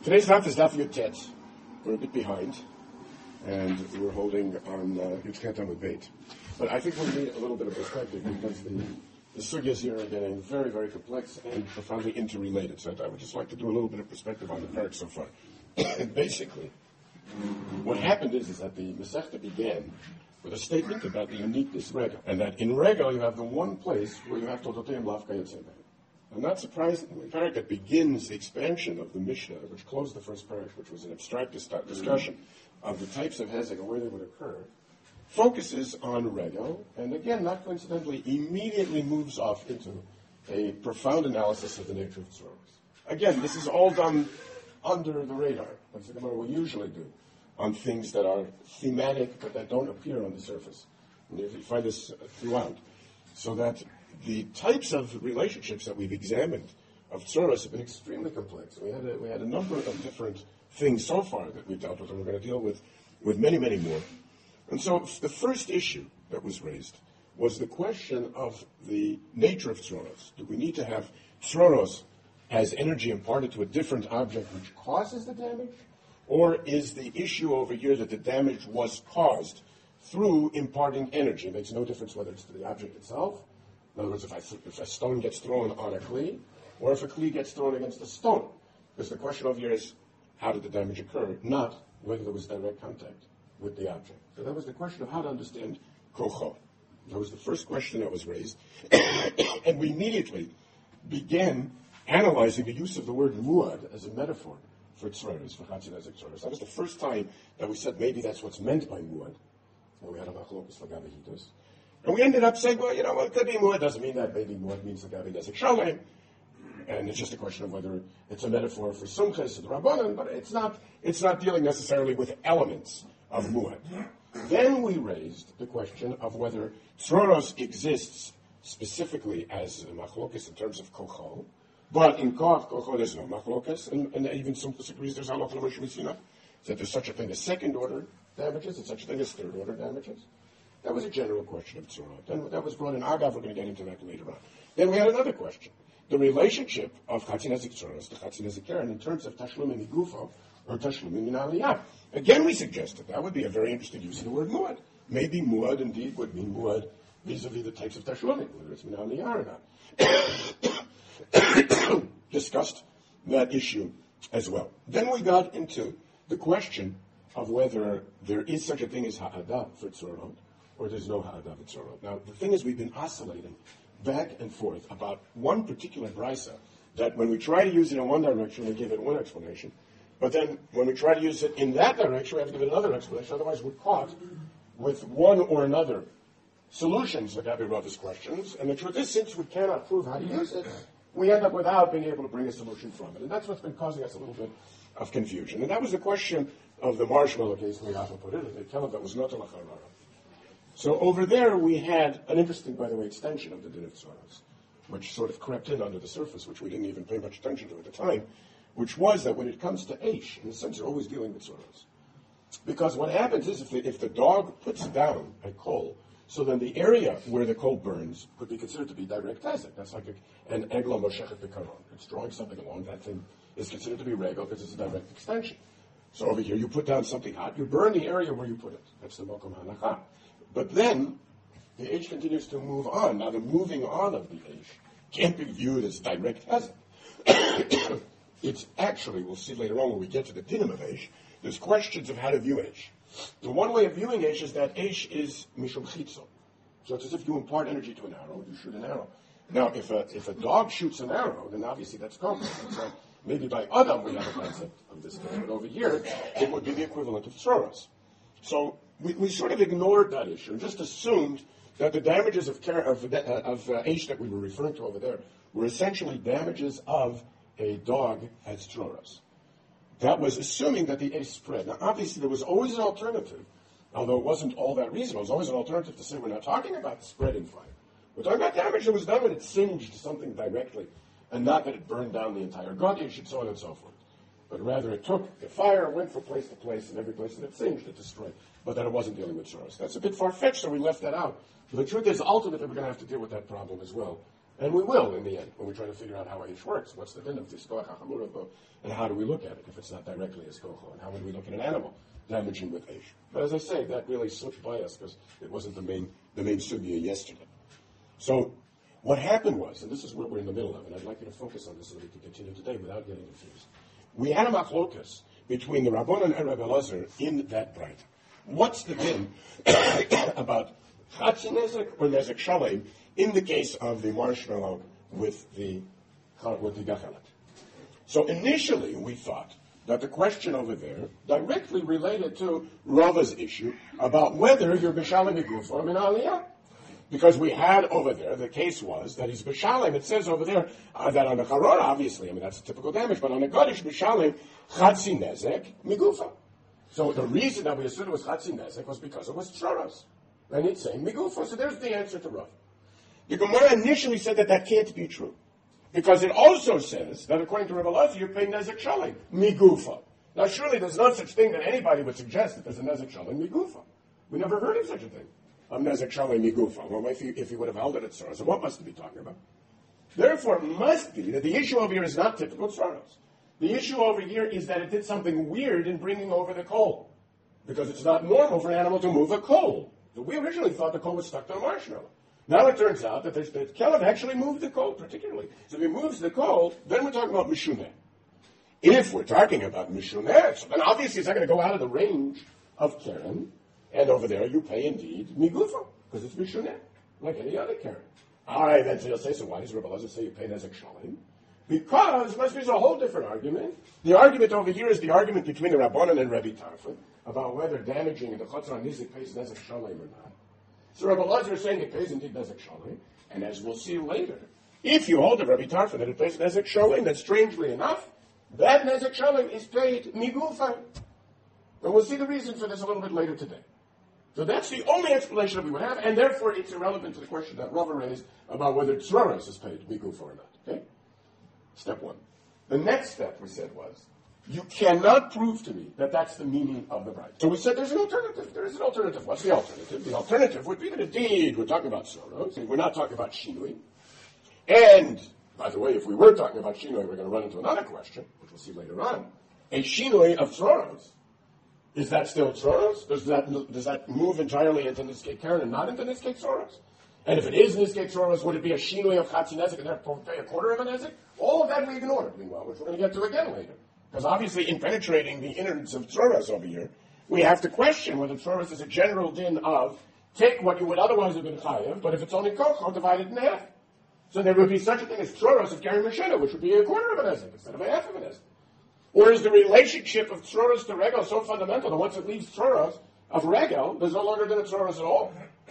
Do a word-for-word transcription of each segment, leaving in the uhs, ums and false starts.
Today's daf is daf Yud Tet. We're a bit behind, and we're holding on Yud Tet with Beit. But I think we need a little bit of perspective because the, the sugyas here are getting very, very complex and profoundly interrelated. So I would just like to do a little bit of perspective on the parak so far. And basically, what happened is, is that the Masechta began with a statement about the uniqueness of Regal, and that in Regal you have the one place where you have Toldoteim Lavka Yotzei. And not surprisingly, the parak that begins the expansion of the Mishnah, which closed the first parak, which was an abstract dis- discussion of the types of hezek and where they would occur, focuses on Regal, and again, not coincidentally, immediately moves off into a profound analysis of the nature of tzroros. Again, this is all done under the radar, as the Gemara will usually do, on things that are thematic but that don't appear on the surface. And you find this throughout. So that the types of relationships that we've examined of tzroros have been extremely complex. We had a, we had a number of different things so far that we've dealt with, and we're going to deal with, with many, many more. And so the first issue that was raised was the question of the nature of tzroros. Do we need to have tzroros as energy imparted to a different object which causes the damage? Or is the issue over here that the damage was caused through imparting energy? It makes no difference whether it's to the object itself. In other words, if, I, if a stone gets thrown on a kli, or if a kli gets thrown against a stone. Because the question over here is, how did the damage occur? Not whether there was direct contact with the object. So that was the question of how to understand kocho. That was the first question that was raised. And we immediately began analyzing the use of the word muad as a metaphor for tzroros, for chatzin tzroros. That was the first time that we said maybe that's what's meant by muad. Well, we had a machlokas lagabe hitos. And we ended up saying, well, you know, well, it could be muad, doesn't mean that. Maybe muad means lagabe nezek shalem. And it's just a question of whether it's a metaphor for sumches and rabbanan, but it's not, it's not dealing necessarily with elements of muad. Then we raised the question of whether tzroros exists specifically as a machlokas in terms of kocho, but in koch, kocho, there's no machlokas, and, and even some agrees there's halach l'moshe misina, that there's such a thing as second-order damages and such a thing as third-order damages. That was a general question of tzorot. Then that was brought in Agav. We're going to get into that later on. Then we had another question. The relationship of Chatzin Nezek Tzoros to Chatzin Nezek Keren in terms of Tashlumim Migufo or Tashlumim Min Aliyah. Again, we suggested that would be a very interesting use of the word muad. Maybe muad indeed would mean muad vis-a-vis the types of Tashlumim, whether it's Min Aliyah or not. Discussed that issue as well. Then we got into the question of whether there is such a thing as ha'adah for tzorot, or there's no ha'adah for tzorot. Now, the thing is, we've been oscillating back and forth about one particular brisa that when we try to use it in one direction, we give it one explanation. But then when we try to use it in that direction, we have to give it another explanation. Otherwise, we're caught with one or another solutions to Gabi Rava's questions. And the truth is, since we cannot prove how to use it, we end up without being able to bring a solution from it. And that's what's been causing us a little bit of confusion. And that was the question of the marshmallow case, the way Rafa put it, the kelim that was not a lacharara. So over there we had an interesting, by the way, extension of the din of tzroros, which sort of crept in under the surface, which we didn't even pay much attention to at the time, which was that when it comes to eish, in a sense, you're always dealing with tzroros. Because what happens is if the, if the dog puts down a coal, so then the area where the coal burns could be considered to be direct hezek. That's like a, an egla moshechet b'karon. It's drawing something along. That thing is considered to be regal because it's a direct extension. So over here, you put down something hot, you burn the area where you put it. That's the mokum hanacha. But then the age continues to move on. Now the moving on of the age can't be viewed as direct hezek. It's actually, we'll see later on when we get to the dinim of age, there's questions of how to view age. The one way of viewing Eish is that Eish is Mishum Chitzo. So it's as if you impart energy to an arrow, you shoot an arrow. Now, if a, if a dog shoots an arrow, then obviously that's common. So maybe by Adam we have a concept of this thing, but over here it would be the equivalent of Tzroros. So we, we sort of ignored that issue and just assumed that the damages of, of, uh, of uh, Eish that we were referring to over there were essentially damages of a dog as Tzroros. That was assuming that the ace spread. Now, obviously, there was always an alternative, although it wasn't all that reasonable. There was always an alternative to say we're not talking about spreading fire. We're talking about damage that was done when it singed something directly, and not that it burned down the entire godish and so on and so forth. But rather it took the fire, went from place to place, and every place that it singed, it destroyed. But that it wasn't dealing with tzroros. That's a bit far-fetched, so we left that out. But the truth is, ultimately, we're going to have to deal with that problem as well And we will in the end, when we try to figure out how Aish works. What's the din of this koach hachamura, and how do we look at it if it's not directly as kocho? And how would we look at an animal damaging with Aish? But as I say, that really slipped by us because it wasn't the main the main sugya yesterday. So what happened was, and this is what we're in the middle of, and I'd like you to focus on this so that we can continue today without getting confused. We had a machlokas between the Rabbanan and Rabbi Elazar in that bright. What's the din about Chatzi Nezek or Nezek Shalem in the case of the marshmallow with the with the gachelet? So initially we thought that the question over there directly related to Rava's issue about whether you're B'Shalem Migufo min Aliyah. Because we had over there, the case was that he's B'Shalem. It says over there uh, that on the Charor, obviously, I mean, that's typical damage, but on the Gadish, B'Shalem, Chatzi Nezek, Migufa. So the reason that we assumed it was Chatzi Nezek was because it was Tzoros. And it's saying Migufa. So there's the answer to Rav. The Gemara initially said that that can't be true. Because it also says that according to Rav Elazar, you're paying Nezek Shalem, Migufa. Now surely there's no such thing that anybody would suggest that there's a Nezek Shalem, Migufa. We never heard of such a thing. Of Nezek Shalem Migufa. Well, if he, if he would have held it at Tzoros, what must he be talking about? Therefore, it must be that the issue over here is not typical Tzoros. The issue over here is that it did something weird in bringing over the coal. Because it's not normal for an animal to move a coal. So we originally thought the coal was stuck to a marshmallow. Now it turns out that the Kelev actually moved the coal, particularly. So if he moves the coal, then we're talking about Mishuneh. If we're talking about Mishuneh, so then obviously it's not going to go out of the range of Keren. And over there, you pay indeed migufa, because it's mishuneh, like any other Karen. All right, then so you'll say, so why does Rabbi Elazar say you pay nezek shalem? Because must be a whole different argument. The argument over here is the argument between the Rabbanan and Rabbi Tarfon about whether damaging in the Chatzar Nizik pays nezek shalem or not. So Rabbi Elazar is saying it pays indeed nezek shalem, and as we'll see later, if you hold the Rabbi Tarfon that it pays nezek shalem, then strangely enough, that nezek shalem is paid migufa. And we'll see the reason for this a little bit later today. So that's the only explanation that we would have, and therefore it's irrelevant to the question that Rava raised about whether Tzoros is paid migufa or not. Okay? Step one. The next step we said was, you cannot prove to me that that's the meaning of the bride. So we said there's an alternative. There is an alternative. What's the alternative? The alternative would be that indeed we're talking about Tzoros, and we're not talking about Shinui. And, by the way, if we were talking about Shinui, we're going to run into another question, which we'll see later on. A Shinui of Tzoros. Is that still Tzoros? Does that does that move entirely into Niskei Keren and not into Niskei Tzoros? And if it is Niskei Tzoros, would it be a Shinui of Chatzi Nezek and therefore pay a quarter of a Nezek? All of that we ignored, meanwhile, which we're going to get to again later. Because obviously in penetrating the innards of Tzoros over here, we have to question whether Tzoros is a general din of take what you would otherwise have been chayav, but if it's only kocho, divide it in half. So there would be such a thing as Tzoros of Keren Meshena, which would be a quarter of a Nezek instead of a half of a Nezek. Or is the relationship of Tzoros to Regel so fundamental that once it leaves Tzoros of Regel, there's no longer been a Tzoros at all?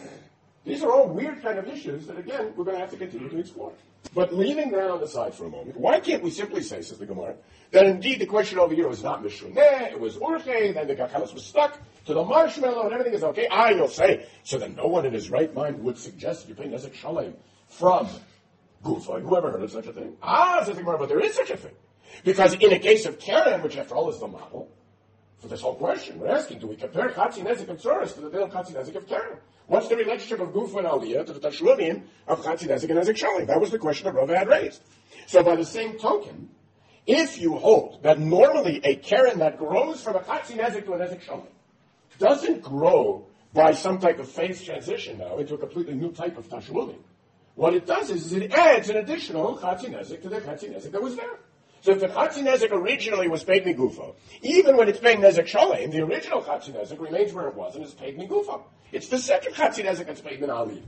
These are all weird kind of issues that, again, we're going to have to continue to explore. But leaving that on the side for a moment, why can't we simply say, says the Gemara, that indeed the question over here was not Mishuneh, it was Urche, then the Gacheles was stuck to the marshmallow and everything is okay? Ah, you'll say, so then no one in his right mind would suggest you pay Nezek Shalem from Gufa. Who ever heard of such a thing? Ah, says the Gemara, but there is such a thing. Because in a case of Keren, which after all is the model, for this whole question, we're asking, do we compare Chatzi Nezek and Tzoros to the din of Chatzi Nezek of Keren? What's the relationship of Gufa and Aliyah to the Tashlumin of Chatzi Nezek and Nezek Shalem? That was the question that Rava had raised. So by the same token, if you hold that normally a Keren that grows from a Chatzi Nezek to a Nezek Shalem doesn't grow by some type of phase transition now into a completely new type of Tashlumin, what it does is, is it adds an additional Chatzi Nezek to the Chatzi Nezek that was there. So if the Chatzi Nezek originally was paid Migufo, even when it's paying Nezek Shalem, the original Chatzi Nezek remains where it was and is paid Migufo. It's the second Chatzi Nezek that's paid Minali.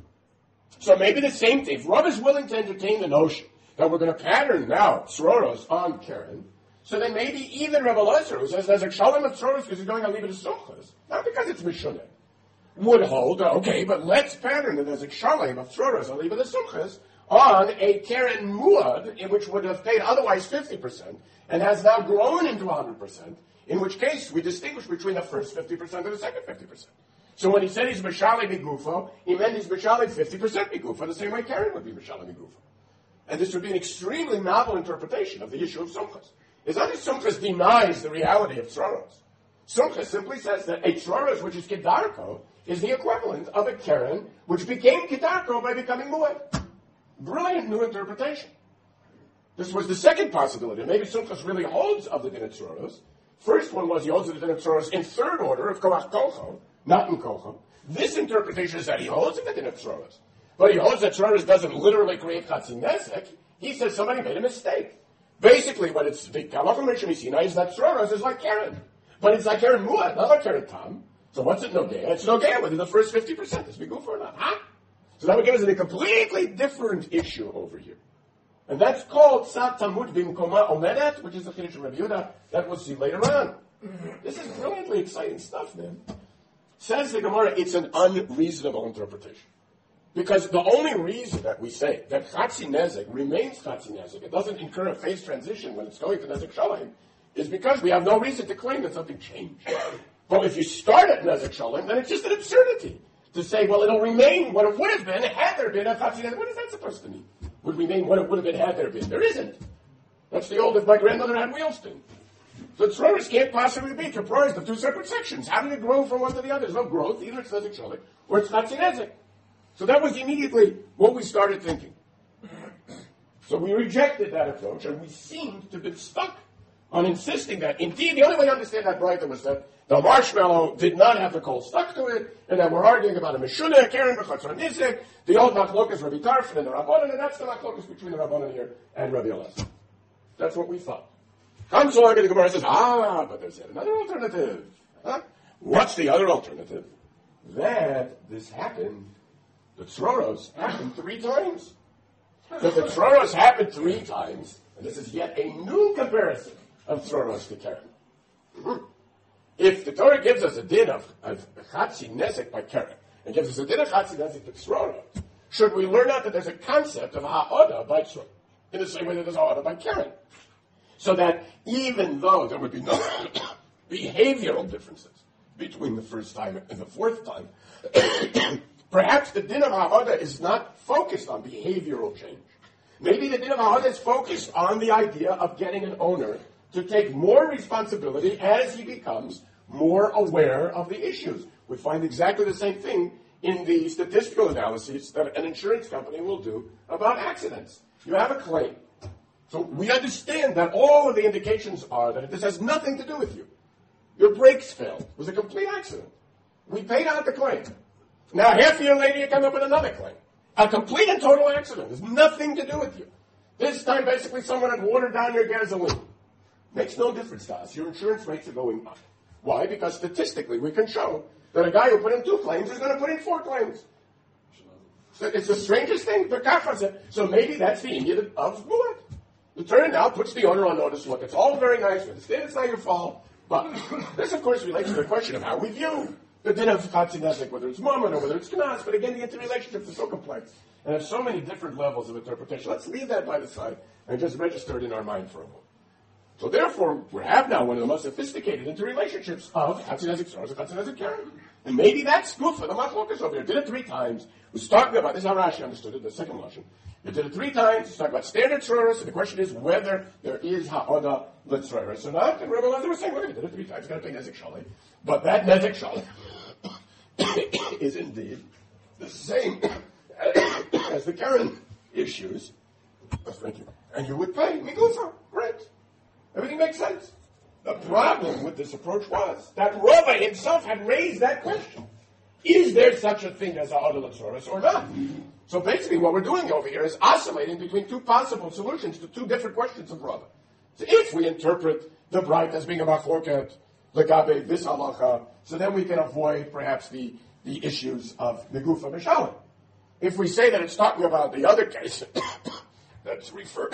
So maybe the same thing. If Rav is willing to entertain the notion that we're going to pattern now Tzoros on Keren, so then maybe even Rav Elazar, who says Nezek Shalem of Tzoros because he's going to leave it as Sumchas, not because it's Mishuneh, would hold, okay, but let's pattern the Nezek Shalem of Tzoros on leave it as Sumchas, on a Keren Muad, in which would have paid otherwise fifty percent, and has now grown into one hundred percent, in which case we distinguish between the first fifty percent and the second fifty percent. So when he said he's Mishali Migufo, he meant he's Mishali fifty percent Migufo, the same way Keren would be Mishali Migufo. And this would be an extremely novel interpretation of the issue of Sumchas. It's not that Sumchas denies the reality of Tzoros. Sumchas simply says that a Tzoros, which is Kedarko, is the equivalent of a Keren, which became Kedarko by becoming Muad. brilliant new interpretation. This was the second possibility. Maybe Sumchas really holds of the Din of Tzuros. First one was he holds of the Din of Tzuros in third order of Koach Kocho, not in Kocho. This interpretation is that he holds of the Din of Tzuros. But he holds that Tzuros doesn't literally create Chatzi Nezek. He says somebody made a mistake. Basically, what it's the Halacha Mishnah is that Tzuros is like Karen. But it's like Karen Muad, not like Karen Tam. So what's it Nogea? It's Nogea within the first fifty percent. Is we go for or not? Huh? So that would give us a completely different issue over here. And that's called Tzad Tamud Bimkoma Omedet, which is the Kiddush of Rabbi Yehuda that we'll see later on. This is brilliantly exciting stuff, man. Says the Gemara, it's an unreasonable interpretation. Because the only reason that we say that Chatzi Nezek remains Chatzi Nezek, it doesn't incur a phase transition when it's going to Nezek Shalem, is because we have no reason to claim that something changed. But if you start at Nezek Shalem, then it's just an absurdity to say, well, it'll remain what it would have been had there been a Chatzi Nezek. What is that supposed to mean? Would remain what it would have been had there been. There isn't. That's the old, if my grandmother had wheels spin. So Tzuros can't possibly be comprised of two separate sections. How did it grow from one to the other? There's no growth. Either it's Nezek Shalem or it's Chatzi Nezek. So that was immediately what we started thinking. So we rejected that approach, and we seemed to have been stuck on insisting that, indeed, the only way to understand that Braita was that the marshmallow did not have the coal stuck to it, and that we're arguing about a Meshunah, a Karen, B'chatzor Nizek, the old Machlokas, Rabbi Tarfon, and the Rabbanan, and that's the Machlokas between the Rabbanan here and Rabbi Elazar. That's what we thought. Comes along and the Gemara says, ah, but there's yet another alternative. Huh? What's the other alternative? That this happened, the Tzuros happened three times. That the Tzuros happened three times, and this is yet a new comparison of Tzuros to Karen. Mm-hmm. If the Torah gives us a din of, of Chatzi Nezek by Karen, and gives us a din of Chatzi Nezek by Tzuros, should we learn out that there's a concept of Ha'odah by Tzuros, in the same way that there's Ha'odah by Karen? So that even though there would be no behavioral differences between the first time and the fourth time, perhaps the din of Ha'odah is not focused on behavioral change. Maybe the din of Ha'odah is focused on the idea of getting an owner to take more responsibility as he becomes more aware of the issues. We find exactly the same thing in the statistical analyses that an insurance company will do about accidents. You have a claim. So we understand that all of the indications are that this has nothing to do with you. Your brakes failed. It was a complete accident. We paid out the claim. Now, half a year later, you come up with another claim. A complete and total accident. There's nothing to do with you. This time, basically, someone had watered down your gasoline. Makes no difference to us. Your insurance rates are going up. Why? Because statistically, we can show that a guy who put in two claims is going to put in four claims. So it's the strangest thing. So maybe that's the Indian of Muad. The Torah now puts the owner on notice. Look, it's all very nice. We understand it's not your fault. But this, of course, relates to the question of how we view the din of Chatzi Nezek, whether it's Mammon or whether it's Knas. But again, the interrelationships are so complex and have so many different levels of interpretation. Let's leave that by the side and just register it in our mind for a moment. So therefore, we have now one of the most sophisticated interrelationships of Chatzi Nezek Tzuros and Chatzi Nezek Karen. And maybe that's good for the Machlokas over here. Did it three times. Was talking about, this is how Rashi understood it, the second Lashon. It did it three times. It's talking about standard Tzuros, and the question is whether there is Ha'odah L'Tzuros or not. And Rabbi Elazar was saying, look, it did it three times. It's got to pay Nezek Shalem. But that Nezek Shalem is indeed the same as the Karen issues. Oh, thank you. And you would pay Migusa. Great. Everything makes sense. The problem with this approach was that Rava himself had raised that question. Is there such a thing as Ha'odah L'Tzuros or not? So basically what we're doing over here is oscillating between two possible solutions to two different questions of Rava. So if we interpret the bright as being a machloket, legabe this halacha, so then we can avoid perhaps the, the issues of Megufa Mishalim. If we say that it's talking about the other case, that's referred...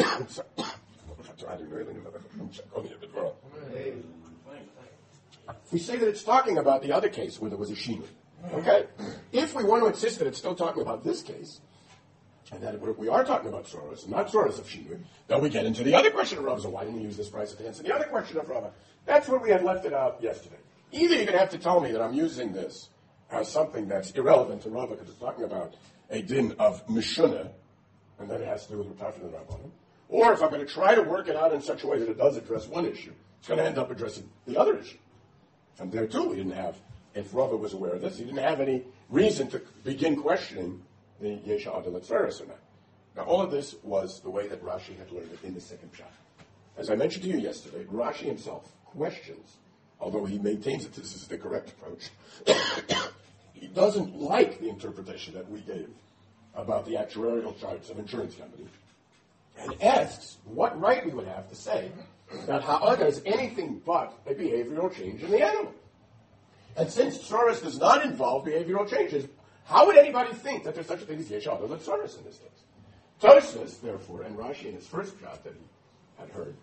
If we say that it's talking about the other case where there was a shinui, okay? If we want to insist that it's still talking about this case, and that we are talking about Tzuros, not Tzuros of shinui, then we get into the other question of Rava. So why didn't you use this price to answer the other question of Rava? That's where we had left it out yesterday. Either you're going to have to tell me that I'm using this as something that's irrelevant to Rava because it's talking about a din of Mishunah, and then it has to do with Ratafin and Rabbanim. Or if I'm going to try to work it out in such a way that it does address one issue, it's going to end up addressing the other issue. And there too, we didn't have, if Rava was aware of this, he didn't have any reason to begin questioning the Yesh Ha'odah L'Tzuros or not. Now, all of this was the way that Rashi had learned it in the second pshat. As I mentioned to you yesterday, Rashi himself questions, although he maintains that this is the correct approach, he doesn't like the interpretation that we gave about the actuarial charts of insurance companies, and asks what right we would have to say that ha'ada is anything but a behavioral change in the animal. And since tzoros does not involve behavioral changes, how would anybody think that there's such a thing as yesh ha'ada l'tzoros in this case? Tosfos, therefore, and Rashi in his first shot that he had heard,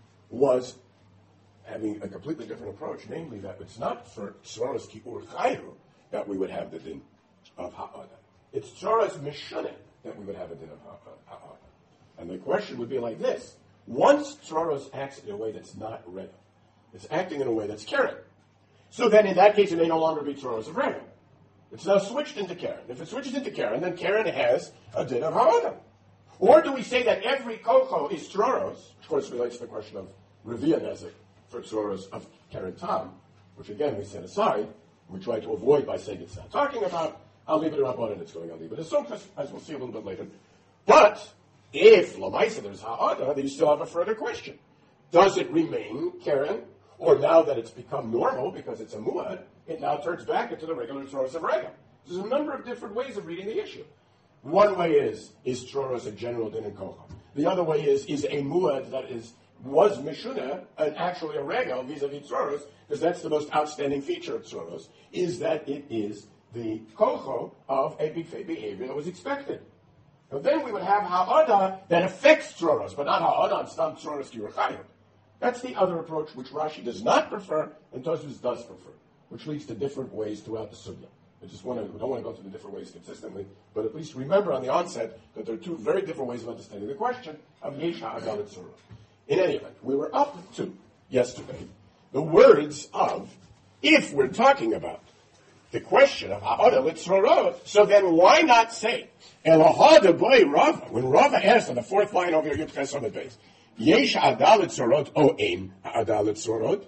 was having a completely different approach, namely that it's not for tzoros ki ur chayru that we would have the din of ha'ada. It's tzoros mishuneh that we would have a din of ha'ada. And the question would be like this. Once tzoros acts in a way that's not rega, it's acting in a way that's keren. So then in that case it may no longer be tzoros of rega. It's now switched into keren. If it switches into keren, then keren has a din of ha'ada. Or do we say that every kocho is tzoros, which of course relates to the question of revia nezek for tzoros of keren tam, which again we set aside, we try to avoid by saying it's not talking about, I'll leave it around and it's going, I'll leave it as somchas, as we'll see a little bit later. But if Lamaisa there's ha'ada, then you still have a further question. Does it remain keren, or now that it's become normal because it's a muad, it now turns back into the regular tzoros of rega? There's a number of different ways of reading the issue. One way is, is tzoros a general din in kocha? The other way is, is a muad that is, was mishuna, and actually a rega vis-a-vis tzoros, because that's the most outstanding feature of tzoros, is that it is the kocho of a behavior that was expected. And then we would have ha'ada that affects tzoros, but not ha'ada on stam tzoros kiruchayim. That's the other approach which Rashi does not prefer, and Tosfos does prefer, which leads to different ways throughout the sugya. I just want to, we don't want to go through the different ways consistently, but at least remember on the onset that there are two very different ways of understanding the question of yesh ha'ada l'tzoros. In any event, we were up to, yesterday, the words of, if we're talking about the question of ha'ada l'tzorot, so then why not say, Elohada boy Rava, when Rava asked on the fourth line over your Yud Ches on the base, yesh ha'ada l'tzorot o ein ha'ada l'tzorot,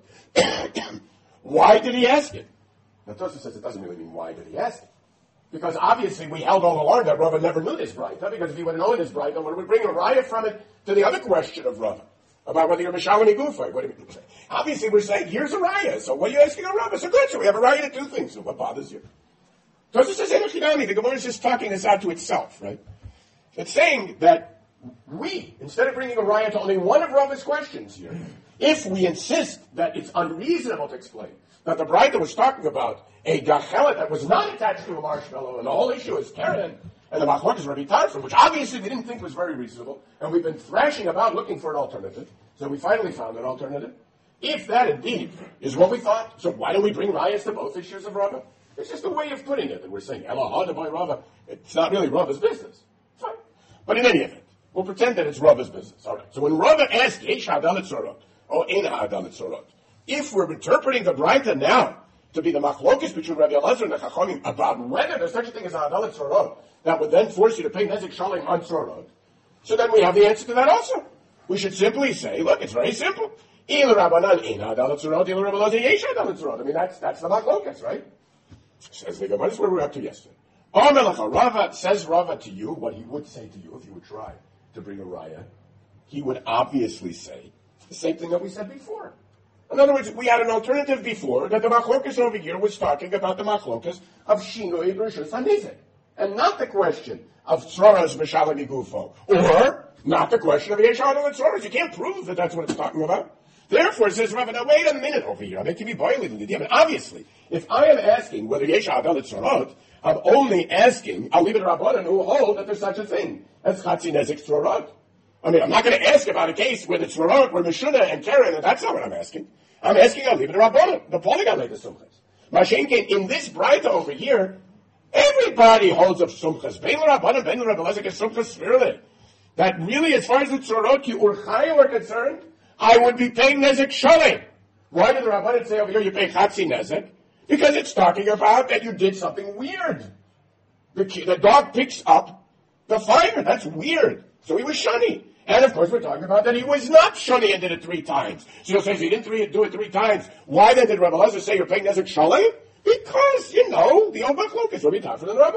why did he ask it? Now Tosfos says it doesn't really mean why did he ask it. Because obviously we held all along that Rava never knew this Braita, because if he would have known this Braita, would we bring a raya from it to the other question of Rava? About whether you're Mishalami Gufay. What do you mean? Obviously, we're saying, here's a raya. So what are you asking on Rava? So good. So we have a raya to do things. So what bothers you? Tosfos says, the Gemara is just talking this out to itself, right? It's saying that we, instead of bringing a raya to only one of Rava's questions here, if we insist that it's unreasonable to explain that the Braita was talking about a gachelet that was not attached to a marshmallow, and the whole issue is keren, and the machlokes is Rabbi Tarfon, which obviously we didn't think was very reasonable, and we've been thrashing about looking for an alternative, so we finally found an alternative. If that indeed is what we thought, so why don't we bring rayas to both issues of Rava? It's just a way of putting it, that we're saying, Elohada by Rava, it's not really Rava's business. Fine. But in any event, we'll pretend that it's Rava's business. All right. So when Rava asked, Yesh ha'ada l'tzorot, or Ein ha'ada l'tzorot, if we're interpreting the Braita now to be the machlokes between Rabbi Elazar and the Chachamim about whether there's such a thing as ha'ada l'tzorot, that would then force you to pay nezek shalim on tzorot, so then we have the answer to that also. We should simply say, look, it's very simple. Il Rabbanan ein ha'ada l'tzorot, il Rabbi Elazar yesh ha'ada l'tzorot. I mean, that's, that's the machlokes, right? Says the Gemara. That's where we're up to yesterday. Rava says Rava to you what he would say to you if you would try to bring a raya. He would obviously say the same thing that we said before. In other words, we had an alternative before that the machlokas over here was talking about the machlokas of shinui b'rishus hanizek, and not the question of tzoros b'shalami gufo, or not the question of yesh ha'ada l'tzoros. You can't prove that that's what it's talking about. Therefore, says Rava, now wait a minute over here. I'm making me boiling the idea. Obviously, if I am asking whether yesh ha'ada l'tzorot, I'm only asking, I'll leave it to Rabbanan who hold that there's such a thing as chatzi nezek tzorot. I mean, I'm not going to ask about a case where the tzorot were Meshuna and Keren, and that's not what I'm asking. I'm asking, I'll leave it to Rabbanan. The polygon made the sumchas. Mashenkin, in this Braita over here, everybody holds up sumchas. Ben Rabbanan, Ben Rabbi Elazar, sumchas svirle. That really, as far as the tzorot ki urchayim are concerned, I would be paying nezek shalim. Why did the Rabbanan say over here you pay chatzi nezek? Because it's talking about that you did something weird. The, the dog picks up the fire. That's weird. So he was shani. And of course we're talking about that he was not shani and did it three times. So you'll say, if he didn't three, do it three times, why then did Rabbi Elazar say you're paying nezek shalim? Because, you know, the old machlokes is Rabbi Tarfon and Rabbanan.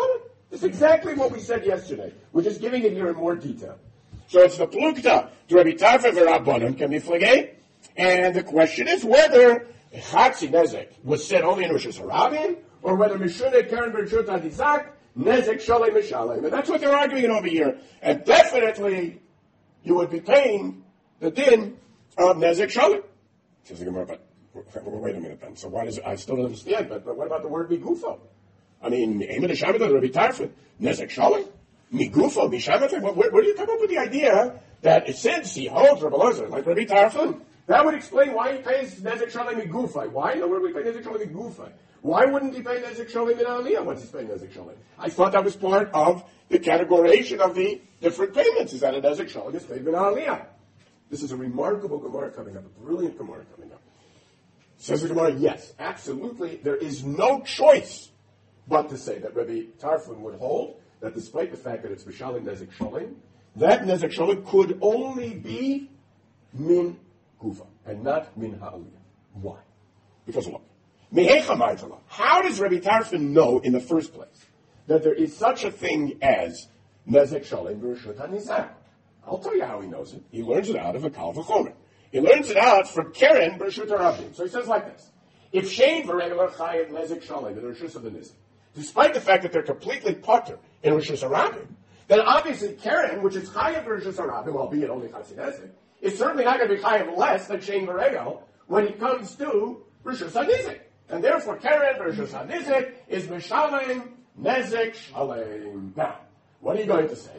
It's exactly what we said yesterday. We're just giving it here in more detail. So it's the plukta to Rabbi Tarfa v'Rabbanan kemiflagei, and the question is whether Chatzi Nezek was said only in Rosh Hashanah, or whether Mishunei Karen Bershut Adizak Nezek Shalem Mishalem. And that's what they're arguing over here. And definitely, you would be paying the din of Nezek Shalem. Says the Gemara, but wait a minute then. So why does it, I still don't understand, but, but what about the word Migufo? I mean, Eimah Shabbat Rabbi Tarfon, Nezek Shalem, Migufo, Mishabbat. Where, where do you come up with the idea that it says he holds Rabbi Elazar like Rabbi Tarfon? That would explain why he pays Nezek Shalem Migufo. Why? No, where would we pay Nezek Shalem Migufo? Why wouldn't he pay Nezek Shalem in Aliyah? What's he paying Nezek Shalem? I thought that was part of the categorization of the different payments. Is that a Nezek Shalem is paid in Aliyah? This is a remarkable Gemara coming up, a brilliant Gemara coming up. Says the Gemara, yes, absolutely. There is no choice but to say that Rabbi Tarfon would hold that despite the fact that it's Mishalim Nezek Shalem, that Nezek Shalem could only be min Gufa and not min Ha'aliyah. Why? Because look, how does Rabbi Tarfon know in the first place that there is such a thing as Nezek Shalem Bereshut HaNizak? I'll tell you how he knows it. He learns it out of a Kal V'chomer. He learns it out from Keren Bereshut HaRabim. So he says like this: if Shein v'Regular Chayev Nezek Shalem in the Rishus of the Nizik, despite the fact that they're completely potter in Rishus HaRabim, then obviously Keren, which is Chayev Rishus HaRabim, albeit only Chatzi Nezek, is certainly not going to be Chayev less than Shein v'Regel when it comes to Rishus HaNizik. And therefore Keren Rishus HaNizik is Mishalem Nezek Shalem. Now, what are you going to say?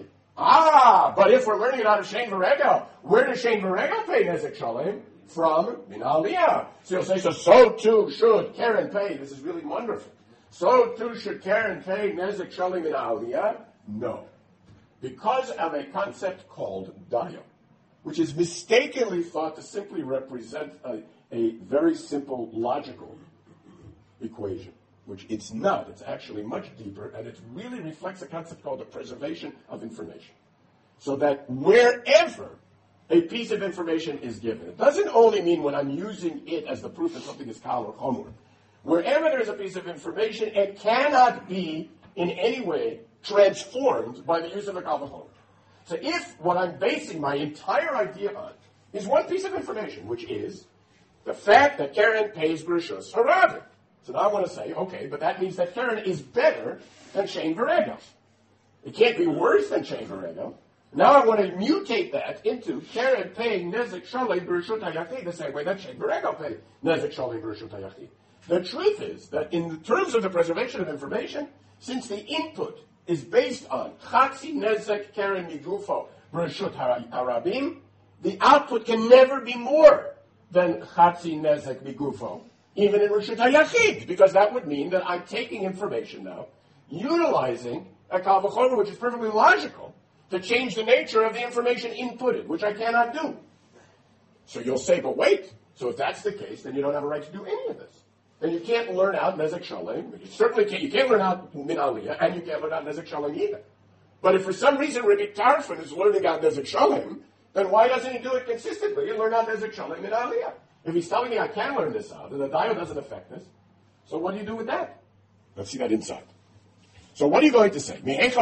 Ah, but if we're learning it out of Shein v'Regel, where does Shein v'Regel pay Nezek Shalem? From Min Aliyah. So you'll say, so, so too should Keren pay. This is really wonderful. So too should Keren pay Nezek Shalem Min Aliyah? No. Because of a concept called Dayo, which is mistakenly thought to simply represent a, a very simple logical equation, which it's not. It's actually much deeper, and it really reflects a concept called the preservation of information. So that wherever a piece of information is given, it doesn't only mean when I'm using it as the proof that something is kal or chomer. Wherever there's a piece of information, it cannot be in any way transformed by the use of a kal or chomer. So if what I'm basing my entire idea on is one piece of information, which is the fact that Keren pays Bereshus HaRabim. So now I want to say, okay, but that means that Keren is better than Shein v'Regel. It can't be worse than Shein v'Regel. Now I want to mutate that into Keren paying Nezek Shalem Bereshut HaYachid the same way that Shein v'Regel paid Nezek Shalem Bereshut HaYachid. The truth is that in the terms of the preservation of information, since the input is based on Chatzi Nezek Keren Migufo Bereshut HaRabim, the output can never be more than Chatzi Nezek Migufo, even in Rishut HaYachid, because that would mean that I'm taking information now, utilizing a Kal V'chomer, which is perfectly logical, to change the nature of the information inputted, which I cannot do. So you'll say, but wait, so if that's the case, then you don't have a right to do any of this. Then you can't learn out Nezek Shalem. You certainly can't. You can't learn out Min Aliyah, and you can't learn out Nezek Shalem either. But if for some reason Rabbi Tarfon is learning out Nezek Shalem, then why doesn't he do it consistently and learn out Nezek Shalem Min Aliyah? If he's telling me I can learn this out, and the Dayo doesn't affect this, so what do you do with that? Let's see that inside. So what are you going to say?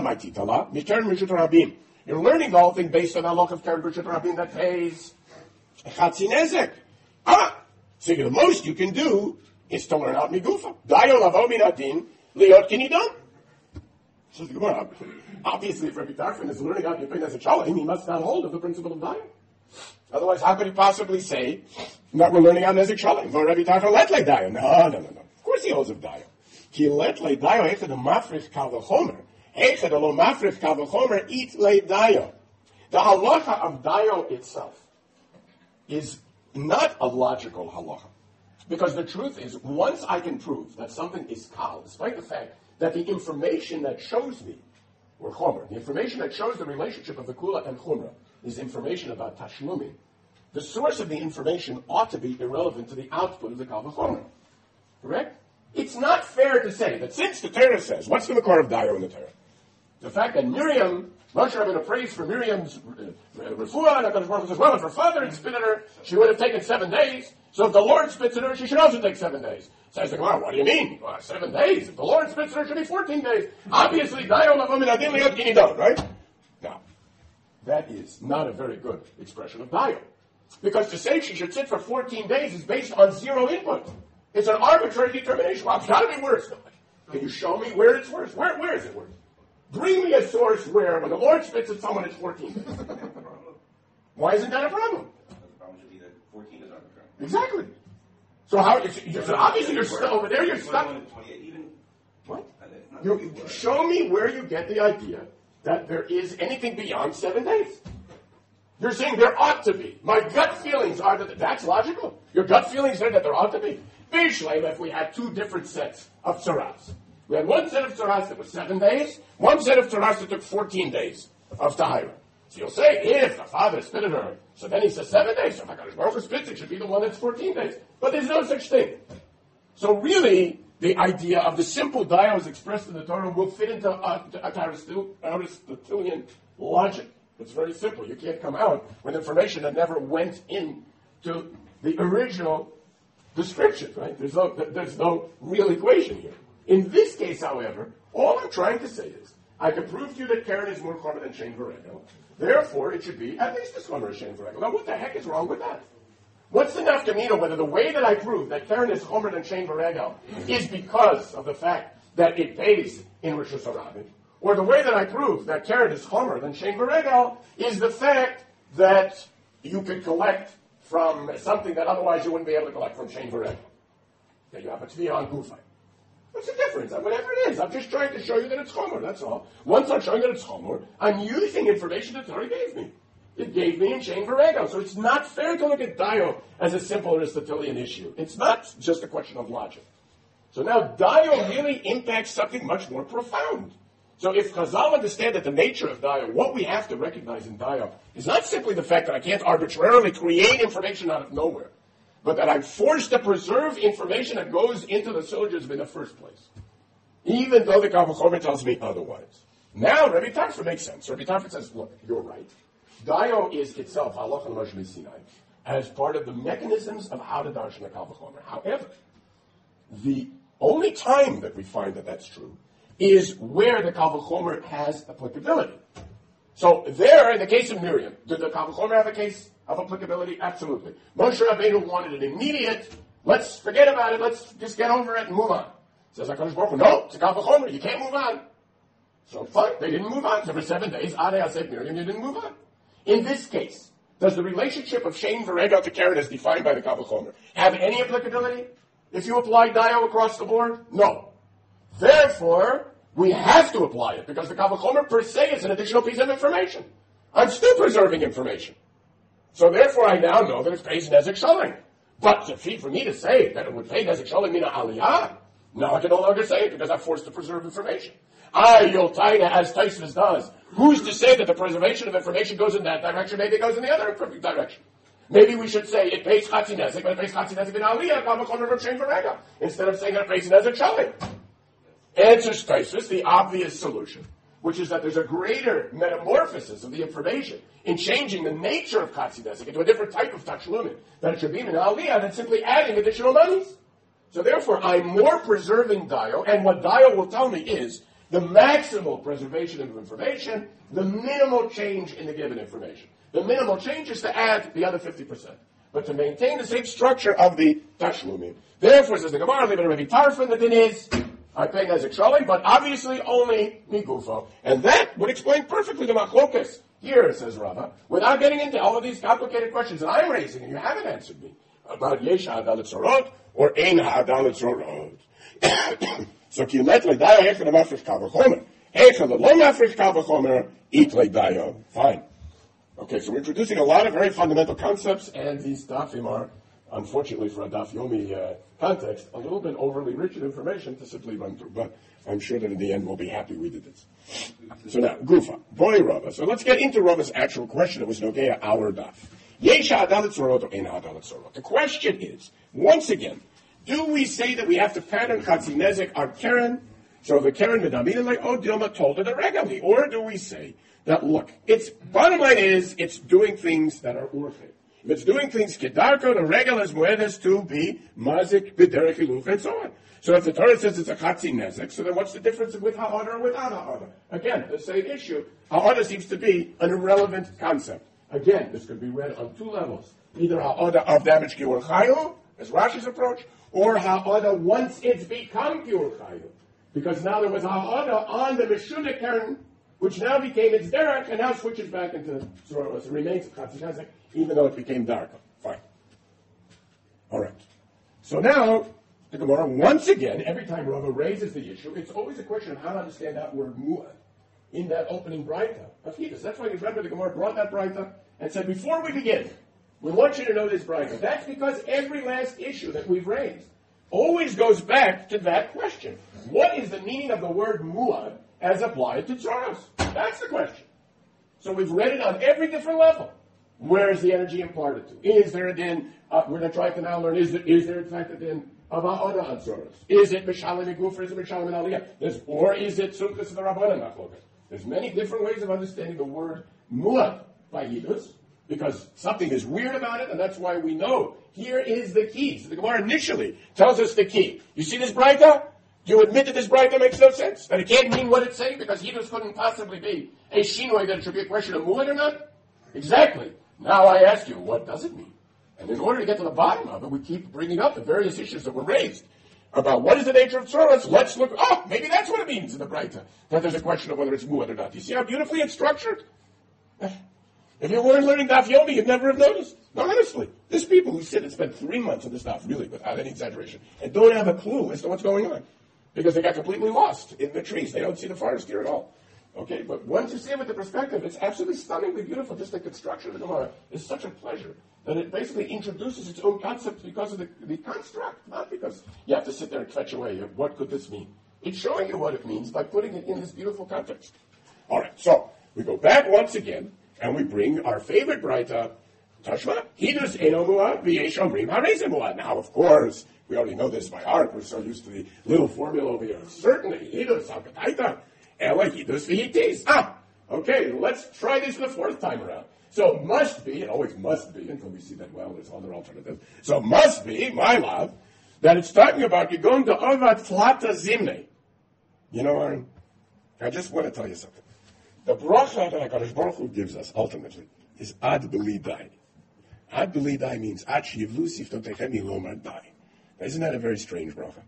You're learning the whole thing based on the halach of Keren Bereshut HaRabim that pays Chatzi Nezek. Ah! So the most you can do is to learn out Migufa. Dayo lavo min adin liot kinidon. So the Gemara, obviously if Rabbi Tarfon is learning out Yipin Nezek Shalem, he must not hold of the principle of Dayo. Otherwise, how could he possibly say that we're learning out Nezek Shalem? For Rabbi Tarfon let le Dayo. No, no, no, no. Of course he holds of Dayo. He let le Dayo echad a mafrich kal v'chomer. Echad a lo mafrich kal v'chomer eat le Dayo. The halacha of Dayo itself is not a logical halacha. Because the truth is, once I can prove that something is kal, despite the fact that the information that shows me, or chomer, the information that shows the relationship of the kula and chumrah, is information about tashlumim, the source of the information ought to be irrelevant to the output of the kal v'chomer. Correct? It's not fair to say that since the Torah says, what's the makor of Dayo in the Torah? The fact that Miriam, Moshe Rabbeinu prays for Miriam's refuah, and HaKadosh Baruch Hu says, well, if her father had spit at her, she would have taken seven days. So if the Lord spits at her, she should also take seven days. Says the Gemara, what do you mean? Well, seven days. If the Lord spits at her, it should be fourteen days. Obviously, right? Now, that is not a very good expression of Dayo. Because to say she should sit for fourteen days is based on zero input. It's an arbitrary determination. Well, it's got to be worse. Can you show me where it's worse? Where, where is it worse? Bring me a source where when the Lord spits at someone, it's fourteen days. Why isn't that a problem? The problem should be that fourteen is arbitrary. Exactly. So how? It's, you're, so obviously you're stuck over there. You're stuck. What? You, show me where you get the idea that there is anything beyond seven days. You're saying there ought to be. My gut feelings are that that's logical. Your gut feelings are that there ought to be. Bishleim, if we had two different sets of tzaras. We had one set of tzaras that was seven days, one set of tzaras that took fourteen days of tahira. So you'll say, if the father spit at her, so then he says seven days. So if HaKadosh Baruch Hu spits, it should be the one that's fourteen days. But there's no such thing. So really, the idea of the simple dios expressed in the Torah will fit into Aristotelian logic. It's very simple. You can't come out with information that never went into the original description, right? There's no, there's no real equation here. In this case, however, all I'm trying to say is, I can prove to you that Karen is more chomer than Shein v'regel. Therefore, it should be at least as chomer as Shein v'regel. Now, what the heck is wrong with that? What's the nafkamina whether the way that I prove that Karen is chomer than Shein v'regel is because of the fact that it pays in Rishus HaRabim, or the way that I prove that Karen is chomer than Shein v'regel is the fact that you could collect from something that otherwise you wouldn't be able to collect from Shein v'regel. Okay, you have a tviyah on gufay. What's the difference? Whatever it is, I'm just trying to show you that it's chomer, that's all. Once I'm showing that it's chomer, I'm using information that Torah gave me. It gave me in Shein v'regel. So it's not fair to look at Dayo as a simple Aristotelian issue. It's not just a question of logic. So now Dayo really impacts something much more profound. So if Chazal understand that the nature of Dayo, what we have to recognize in Dayo is not simply the fact that I can't arbitrarily create information out of nowhere, but that I'm forced to preserve information that goes into the syllogism in the first place, even though the Kal V'chomer tells me otherwise. Now, Rabbi Tarfon makes sense. Rabbi Tarfon says, look, you're right. Dayo is itself, halacha l'moshe Sinai, as part of the mechanisms of how to darshan the Kal V'chomer. However, the only time that we find that that's true is where the Kal V'chomer has applicability. So there, in the case of Miriam, did the Kal V'chomer have a case of applicability? Absolutely. Moshe Rabbeinu wanted an immediate, let's forget about it, let's just get over it and move on. Says HaKadosh Baruch Hu, no, it's a Kal V'chomer, you can't move on. So fine, they didn't move on. So for seven days, Adei Asef Miriam, they didn't move on. In this case, does the relationship of Shein v'regel to Karen as defined by the Kal V'chomer have any applicability? If you apply Dayo across the board? No. Therefore, we have to apply it, because the Kal V'chomer per se is an additional piece of information. I'm still preserving information. So therefore, I now know that it pays Nezek Shalim. But to, for me to say that it would pay Nezek Shalim mina aliyah, now I can no longer say it, because I'm forced to preserve information. I, Yoltaina, as Taisvis does. Who's to say that the preservation of information goes in that direction? Maybe it goes in the other perfect direction. Maybe we should say it pays Chatzi Nezek, but it pays Chatzi Nezek mina aliyah, Kal V'chomer from Shein v'regel, instead of saying that it pays Nezek Shalim. Answers Taisvis the obvious solution, which is that there's a greater metamorphosis of the information in changing the nature of Chatzi Nezek into a different type of Tachlumin, that it should be min aliyah than simply adding additional monies. So therefore, I'm more preserving Dayo, and what Dayo will tell me is the maximal preservation of information, the minimal change in the given information. The minimal change is to add the other fifty percent, but to maintain the same structure of the Tashlumin. Therefore, says the Gemara, Rabbi Tarfon, the din is, I pay Nezek Shalim, but obviously only Migufo. And that would explain perfectly the Machlokas. Here, says Rava, without getting into all of these complicated questions that I'm raising, and you haven't answered me, about Yesh Ha'adalet Zorot, or Ein Ha'adalet Zorot. So, ki let le'dayo hecha l'mafrish Kal V'chomer. Hecha l'lo mafrish Kal V'chomer, eat le'dayo. Fine. Okay, so we're introducing a lot of very fundamental concepts, and these dafim are, unfortunately for a Daf Yomi uh, context, a little bit overly rich in information to simply run through. But I'm sure that in the end we'll be happy we did this. So now, Gufa, boy Rava. So let's get into Rava's actual question. It was Nogea, our Daf. Yesh ha'adalet zorot or ein ha'adalet zorot. The question is, once again, do we say that we have to pattern Chatzi Nezek our Karen? So the Karen Medamin like, oh, Dilma told her the regali. Or do we say that, look, it's, bottom line is, it's doing things that are urche. If it's doing things kedarko, the regular is muedes to be mazik, b'derech hiluf, and so on. So if the Torah says it's a chatzi nezek, so then what's the difference with ha'ada or without ha'ada? Again, the same issue. Ha'ada seems to be an irrelevant concept. Again, this could be read on two levels. Either ha'ada of damage kiur chayu, as Rashi's approach, or ha'ada once it's become kiur chayu. Because now there was ha'ada on the Meshuda kern, which now became its derech, and now switches back into Zoros. It remains a chatzi nezek, even though it became darker. Fine. All right. So now, the Gemara, once again, every time Rava raises the issue, it's always a question of how to understand that word mu'ad in that opening braita of Hidas. That's why you remember the Gemara brought that braita and said, before we begin, we want you to know this braita. That's because every last issue that we've raised always goes back to that question. What is the meaning of the word mu'ad as applied to Tzoros? That's the question. So we've read it on every different level. Where is the energy imparted to? Is there a din? Uh, we're going to try to now learn, is there, is there in fact a din of ha'ada on Tzoros? Is it Mishalim Meguf or is it Mishalim Aliyah? There's, or is it Sumkas of the Rabbanan Machlokas? There's many different ways of understanding the word mu'ad by Yidus, because something is weird about it, and that's why we know here is the key. So the Gemara initially tells us the key. You see this braita? You admit that this braita makes no sense, that it can't mean what it's saying, because Yidus couldn't possibly be a shinoi that it should be a question of mu'ad or not? Exactly. Now I ask you, what does it mean? And in order to get to the bottom of it, we keep bringing up the various issues that were raised about what is the nature of Tzoros. Let's look, oh, maybe that's what it means in the Braita, that there's a question of whether it's mu'ad or not. You see how beautifully it's structured? If you weren't learning Daf Yomi, you'd never have noticed. No, honestly. There's people who sit and spend three months on this stuff, really, without any exaggeration, and don't have a clue as to what's going on, because they got completely lost in the trees. They don't see the forest here at all. Okay, but once you see it with the perspective, it's absolutely stunningly beautiful. Just the construction of the Gemara is such a pleasure that it basically introduces its own concept because of the, the construct, not because you have to sit there and fetch away what could this mean. It's showing you what it means by putting it in this beautiful context. All right, so we go back once again, and we bring our favorite Braita, Tashma, Hidus Eno Muad, V'yesh Omrim Harezeh Muad. Now, of course, we already know this by heart. We're so used to the little formula over here. Certainly, Hidus Hakataita. Ah, okay, let's try this the fourth time around. So must be, it always must be, until we see that, well, there's other alternatives. So must be, my love, that it's talking about you're going to Avat Tlata Zimne. You know, Aaron, I just want to tell you something. The bracha that HaKadosh Baruch Hu gives us, ultimately, is Ad Belidai. Ad Belidai means Ad Shivlu Siftotechem Yilomar Dai. Isn't that a very strange bracha?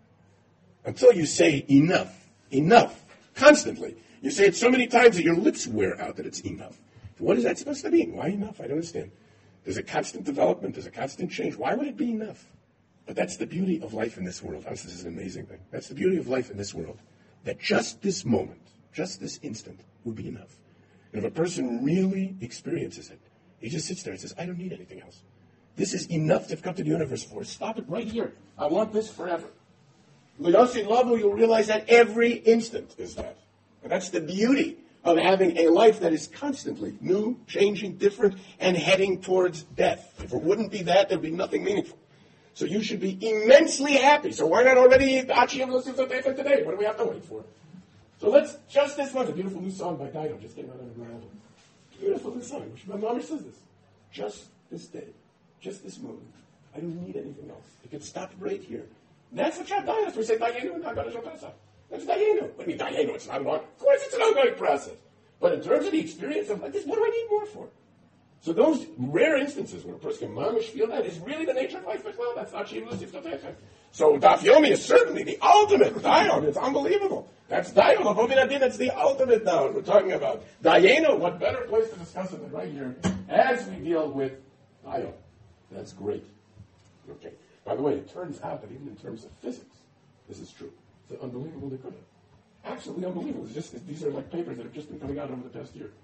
Until you say enough, enough, constantly. You say it so many times that your lips wear out that it's enough. What is that supposed to mean? Why enough? I don't understand. There's a constant development. There's a constant change. Why would it be enough? But that's the beauty of life in this world. Honestly, this is an amazing thing. That's the beauty of life in this world. That just this moment, just this instant, would be enough. And if a person really experiences it, he just sits there and says, I don't need anything else. This is enough to come to the universe for. Stop it right here. I want this forever. L'yosin Lavu, you'll realize that every instant is that. And that's the beauty of having a life that is constantly new, changing, different, and heading towards death. If it wouldn't be that, there'd be nothing meaningful. So you should be immensely happy. So why not already Achi of Lucifer today? What do we have to wait for? So let's, just this month, a beautiful new song by Dido just came out on the album. Beautiful new song. My mom says this. Just this day, just this moment. I don't need anything else. It can stop right here. That's what Shabbat Dayenu. We say Dayenu and Haggadah Pesach. That's Dayenu. What do you mean Dayenu? It's not long. Of course, it's an ongoing process. But in terms of the experience of like this, what do I need more for? So those rare instances where a person can mamish feel that is really the nature of life as well. That's not Shivlu Siftotechem. So Daf Yomi is certainly the ultimate Dayon. It's unbelievable. That's Dayon. Avominadin, that's the ultimate Dayon we're talking about. Dayenu, what better place to discuss it than right here as we deal with Dayon. That's great. Okay. By the way, it turns out that even in terms of physics, this is true. It's unbelievable they could have. Absolutely unbelievable. It's just, these are like papers that have just been coming out over the past year.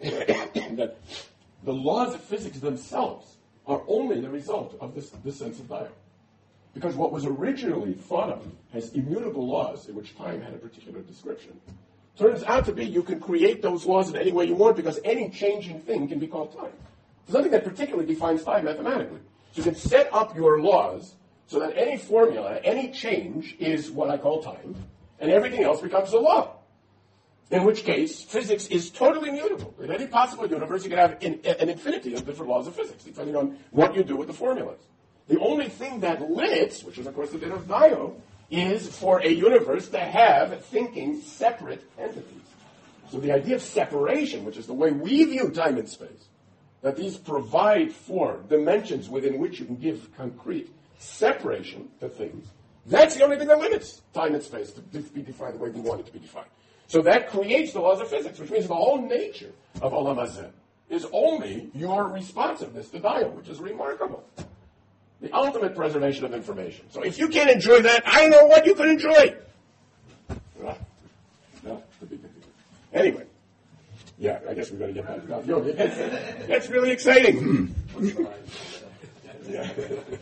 That the laws of physics themselves are only the result of this, this sense of Dayon. Because what was originally thought of as immutable laws in which time had a particular description, turns out to be you can create those laws in any way you want because any changing thing can be called time. There's nothing that particularly defines time mathematically. So you can set up your laws so that any formula, any change is what I call time, and everything else becomes a law. In which case, physics is totally mutable. In any possible universe, you can have in, an infinity of different laws of physics, depending on what you do with the formulas. The only thing that limits, which is of course the bit of Dio, is for a universe to have thinking separate entities. So the idea of separation, which is the way we view time and space, that these provide for dimensions within which you can give concrete separation to things, that's the only thing that limits time and space to be defined the way we want it to be defined. So that creates the laws of physics, which means the whole nature of Olam Hazeh is only your responsiveness to Dio, which is remarkable. The ultimate preservation of information. So if you can't enjoy that, I don't know what you can enjoy. No, no, to be continued. Anyway, yeah, I guess we better get back to that. Yo, that's, that's really exciting. Yeah.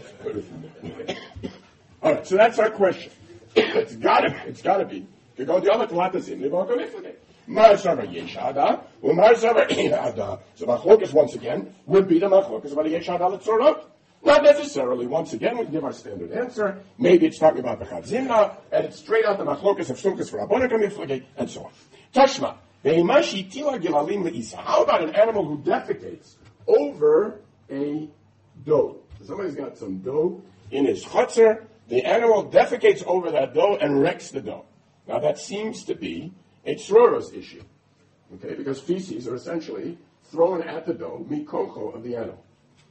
All right, so that's our question. It's gotta, it's gotta be. You go the other tlatazim, you go to niflige. Marsavar yeshada, or marsavar inada. So machlokas once again would be the machlokas about yeshada letzorot. Not necessarily. Once again, we can give our standard answer. Maybe it's talking about the chadzimna, and it's straight out the machlokas of sumkas for abonika miflige, and so on. Tashma, veimashi tila gilalim leisa. How about an animal who defecates over a dough? Somebody's got some dough in his chutzner. The animal defecates over that dough and wrecks the dough. Now that seems to be a tzroros issue, okay? Because feces are essentially thrown at the dough, mikocho of the animal.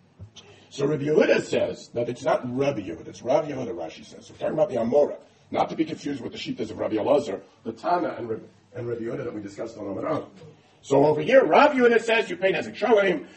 So Rabbi Yehuda says that it's not Rabbi Yehuda, it's Rabbi Yehuda, Rashi says. We're talking about the Amora, not to be confused with the Shittas of Rabbi Elazar, the Tana and Rabbi, and Rabbi Yehuda that we discussed on Amaran. So over here, Rabbi Yehuda says you pay Nezek Shalem,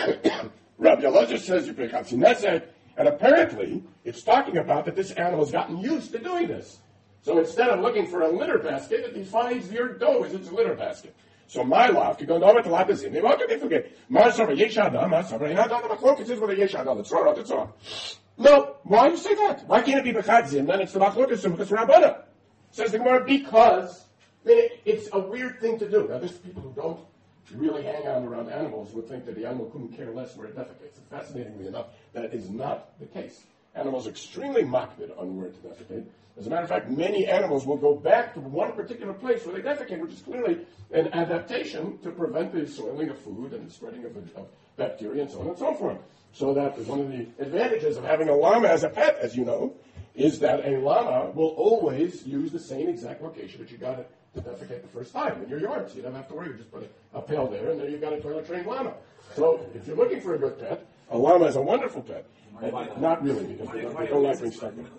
Rabbi Elazar says you pay Chatzi Nezek, and apparently it's talking about that this animal has gotten used to doing this. So instead of looking for a litter basket, it defines your dough as its litter basket. So my law, you go over to Lapazim, they won't forget. Marsava Yeshada, Marsava Yeshada, the Machlokas is with a Yeshada, let's throw it out, it's on. No, why do you say that? Why can't it be Bechadzim? Then it's the Machlokas, because Rabbana. Says the Gemara, because I mean, it, it's a weird thing to do. Now, there's people who don't really hang out around animals would think that the animal couldn't care less where it defecates. And fascinatingly enough, that is not the case. Animals are extremely makbid on where to defecate. As a matter of fact, many animals will go back to one particular place where they defecate, which is clearly an adaptation to prevent the soiling of food and the spreading of, of bacteria and so on and so forth. So that is one of the advantages of having a llama as a pet, as you know, is that a llama will always use the same exact location that you got it to defecate the first time in your yard. So you don't have to worry. You just put a, a pail there, and then you've got a toilet-trained llama. So if you're looking for a good pet, a llama is a wonderful pet. And not really, because they don't, they don't like being stuck in.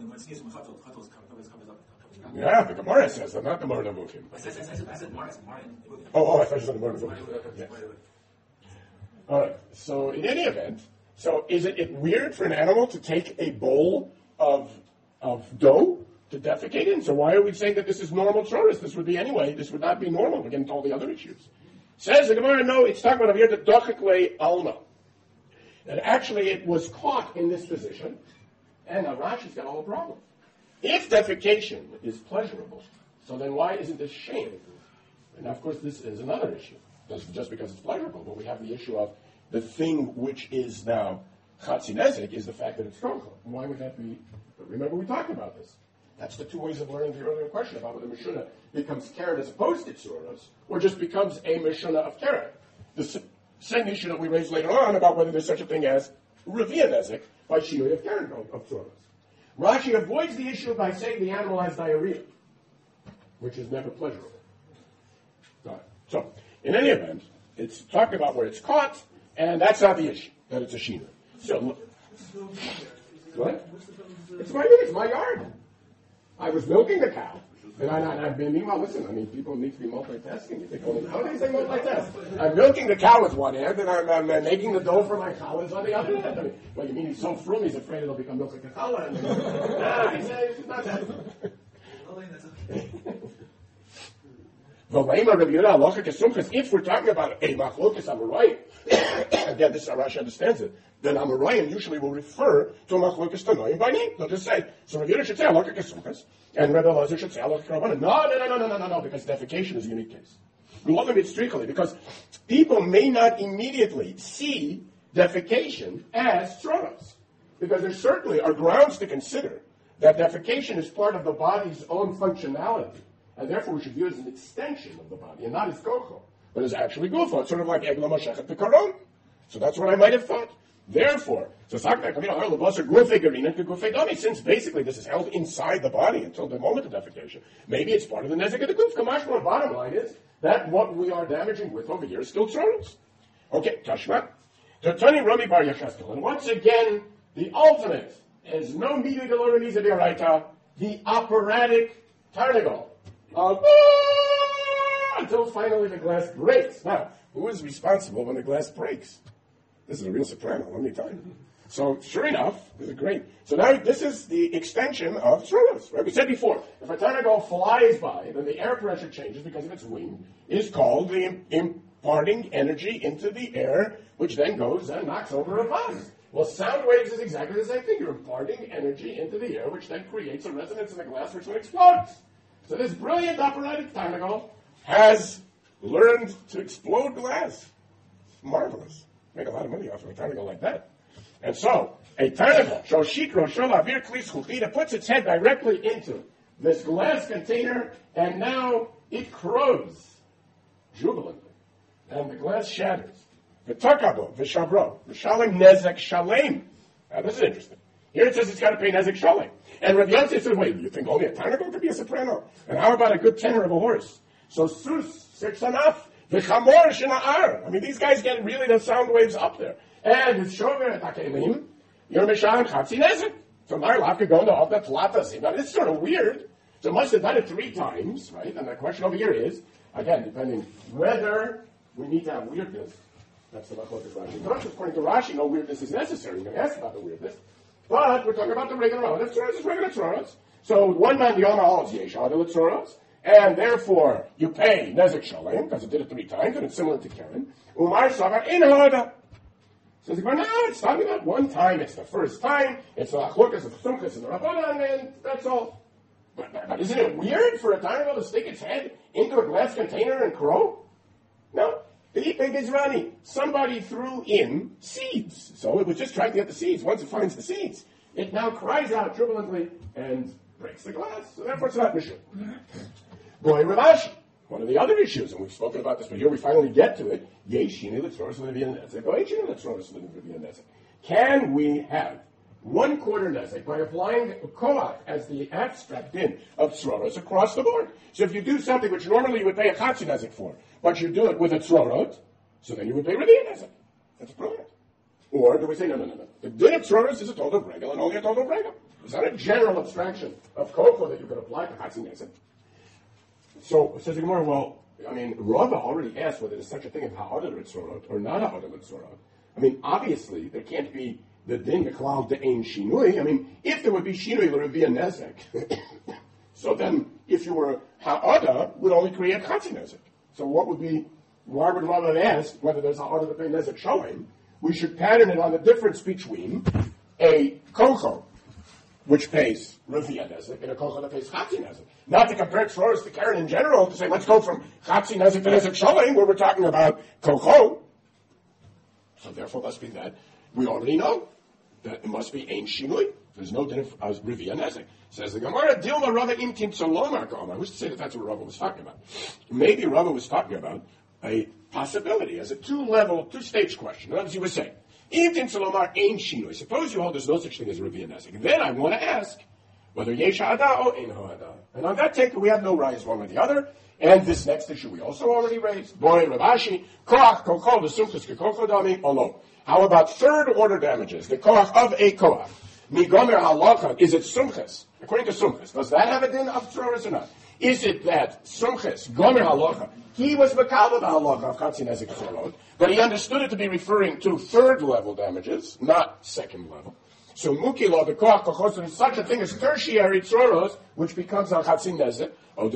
Yeah, the Gemara says that, not the Gemara Nevuchim. Oh, oh, I thought you said the Gemara Nevuchim. Yeah. All right. So in any event, so is it, it weird for an animal to take a bowl of of dough to defecate in? So why are we saying that this is normal tzroros? This would be anyway. This would not be normal. We're getting to all the other issues. Says the Gemara, no, it's talking about here the dochikle alma. And actually it was caught in this position, and now Rashi's got all the problems. If defecation is pleasurable, so then why isn't this shame? And of course this is another issue. Just, just because it's pleasurable, but we have the issue of the thing which is now Chatzi Nezek is the fact that it's kochel. Why would that be? Remember we talked about this. That's the two ways of learning the earlier question about whether Mishuna becomes Karen as opposed to Tzuros, or just becomes a Mishuna of Karen. The same issue that we raised later on about whether there's such a thing as Revia Nezek by Shiui of Karen of Tzuros. Rashi avoids the issue by saying the animal has diarrhea, which is never pleasurable. Right. So, in any event, it's talking about where it's caught, and that's not the issue, that it's a Shina. So, what? It's my, it's my yard. I was milking the cow, and, I, and I've been, meanwhile, listen, I mean, people need to be multitasking. You think, well, how do you say multitask? I'm milking the cow with one hand, and I'm, I'm making the dough for my challahs on the other hand. I mean, well, you mean he's so frum, he's afraid it'll become milk like a challah. And, nah, he says, it's not that. If we're talking about a machlokas amoraim, again, this Rashi understands it, then amoraim usually will refer to a machlokas tanoim by name. They'll just say, so Rabbi Yehuda should say halacha kesumkas, and Rabbi Elazar should say halacha karabanan. No, no, no, no, no, no, no, no, because defecation is a unique case. We love them strictly because people may not immediately see defecation as tzroros, because there certainly are grounds to consider that defecation is part of the body's own functionality. and therefore we should view it as an extension of the body, and not as kocho, but as actually gufo. It's sort of like egla moshechet b'karon. So that's what I might have thought. Therefore, so since basically this is held inside the body until the moment of defecation, maybe it's part of the nezek of the guf. Kamashma, bottom line is that what we are damaging with over here is still tzoros. Okay, Tashma. Totani Rami Bar Yecheskel. And once again, the ultimate is no midu deloramiza b'araita, the operatic tarnagol of until finally the glass breaks. Now, who is responsible when the glass breaks? This is a real soprano, let me tell you. So, sure enough, this is great. So now this is the extension of tzoros. Right? We said before, if a tarnagol flies by, then the air pressure changes because of its wing, is called the imparting energy into the air, which then goes and knocks over a vase. Well, sound waves is exactly the same thing. You're imparting energy into the air, which then creates a resonance in the glass, which then explodes. So this brilliant operatic tarnagol has learned to explode glass. Marvelous. Make a lot of money off of a tarnagol like that. And so, a tarnagol, shoshikro sholavir kli zchuchita, puts its head directly into this glass container, and now it crows jubilantly. And the glass shatters. V'tokabo, v'shavro, v'shalem nezek shalem. Now, this is interesting. Here it says it's got to pay nezek shalem. And Rabbi Yosef says, wait, you think only a tarnagol could be a soprano? And how about a good tenor of a horse? So, sus, six enough. V'chamor shena'ar. I mean, these guys get really the sound waves up there. And it's shover et hakelim, you're mishalim chatzi nezek. So Marlav could go into all that platas. Now, it's sort of weird. So must have done it three times, right? And the question over here is, again, depending whether we need to have weirdness. That's the Machlokes Rashi. But according to Rashi, no weirdness is necessary. You can ask about the weirdness. But we're talking about the regular relative tzoros. It's regular tzoros. So one man the owner all is yesh adel tzoros. And therefore, you pay nezek shalem, because it did it three times, and it's similar to Karen. Umar savar in hoda. Says the Gemara, no, it's talking about one time. It's the first time. It's the achlokas of sumkas and the rabbanan, and that's all. But, but, but isn't it weird for a tarnagol to stick its head into a glass container and crow? No. The Ipeg Gizrani. Somebody threw in seeds. So it was just trying to get the seeds. Once it finds the seeds, it now cries out jubilantly and breaks the glass. So therefore it's not Mishnah. Boy, Ravashi, one of the other issues, and we've spoken about this, but here we finally get to it. Can we have one quarter nezek by applying koach as the abstract din of tzroros across the board? So if you do something which normally you would pay a chatzi nezek for, but you do it with a tzrorot, so then you would pay revi'ah nezek. That's brilliant. Or do we say, no, no, no, no. The din of tzroros is a total regel and only a total regel. It's not a general abstraction of koach that you could apply to chatzi nezek. So, says the Gemara, well, I mean, Rava already asked whether there's such a thing as ha'adar tzorot or not ha'adar tzorot. I mean, obviously, there can't be the din meklal de'ein shinui. I mean, if there would be shinui l'revi'ah nezek, so then, if you were ha'adar, would only create chatzi nezek. So what would be, why would Rava have asked whether there's ha'adar to pay nezek showing? We should pattern it on the difference between a kocho, which pays revi'ah nezek, and a kocha that pays chatzi nezek. Not to compare tzroros to Karen in general, to say, let's go from chatzi nezek to nezek shalem, where we're talking about kocho. So therefore must be that. We already know that it must be ein shinui. There's no din of revi'ah nezek. Says the Gemara, Dilma Rava intim tzalomar gom. I wish to say that that's what Rava was talking about. Maybe Rava was talking about a possibility as a two-level, two-stage question. As you were saying, intim tzalomar ein shinui. Suppose you hold there's no such thing as a revi'ah nezek. Then I want to ask whether yesh ha'ada or ein ha'ada. And on that take, we have no rise one or the other. And this next issue we also already raised. Boy, Ravashi, koach, kochol, the sumchus, kekocho dami, olo. How about third order damages? The koach of a koach. Migomer halacha, is it sumchus? According to sumchus, does that have a din of tzroros or not? Is it that sumchus, gomer halacha, he was makabel halacha of chatzi nezek tzorot, but he understood it to be referring to third level damages, not second level. So mukilo, the koach, kochos, is such a thing as tertiary tzroros, which becomes al chatzi nezek.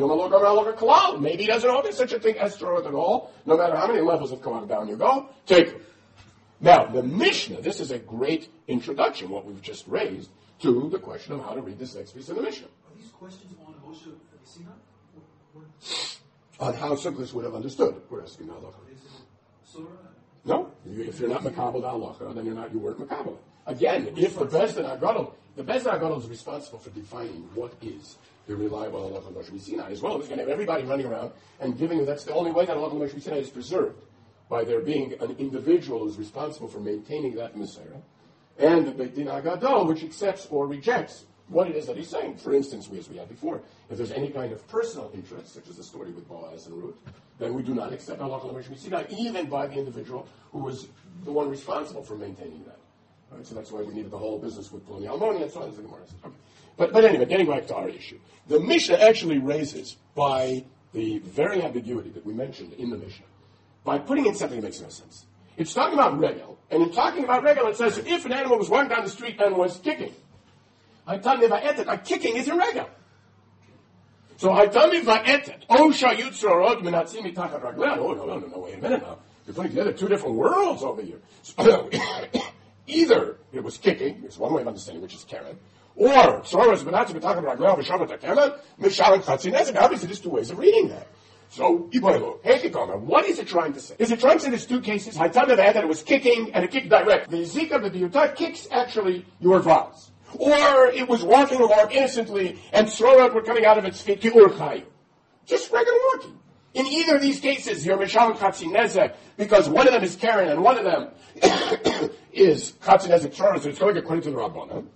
Maybe he doesn't know there's such a thing as tzorot at all. No matter how many levels of koach down you go, take it. Now, the Mishnah, this is a great introduction, what we've just raised, to the question of how to read this next piece of the Mishnah. Are these questions on Moshe Sinai? On how Simchus would have understood. We're asking halacha. Surah? No. If you're not makabel halacha, then you're not, you weren't makabel. Again, if the Bezdin HaGadol, the Bezdin HaGadol is responsible for defining what is the reliable halacha Moshe Sinai, as well as going to have everybody running around and giving you, that's the only way that halacha Moshe Sinai is preserved, by there being an individual who is responsible for maintaining that Messiah, and the Beit Din HaGadol, which accepts or rejects what it is that he's saying. For instance, we, as we had before, if there's any kind of personal interest, such as the story with Boaz and Ruth, then we do not accept halacha Moshe Sinai, even by the individual who was the one responsible for maintaining that. Right, so that's why we needed the whole business with Ploni Almoni and so on. Okay. But, but anyway, getting back to our issue. The Mishnah actually raises, by the very ambiguity that we mentioned in the Mishnah, by putting in something that makes no sense. It's talking about regel, and in talking about regel, it says if an animal was walking down the street and was kicking, Haitami va'etet, a kicking is irregel. So Haitami va'etet, O shayut sorot menatzim mitachat ragleh. Oh, no, no, no, no, wait a minute now. You're putting together two different worlds over here. So, either it was kicking, it's one way of understanding, which is Karen, or Soros Benatzi B'Tachem Raglel V'Shavat HaKeren Mishalim Chatzinezek. Obviously, there's two ways of reading that. So, Iboilo, Hekikomer, what is it trying to say? Is it trying to say there's two cases? Haitana that it was kicking and it kicked direct. The Zika, the Biyuta, kicks actually your vows. Or it was walking along innocently and Sorot were coming out of its feet, Ki'ur Chayu. Just regular walking. In either of these cases, you're Mishalim Chatzinezek, because one of them is Karen and one of them is Chatzinezek Sorot, so it's going according to the Rabbana.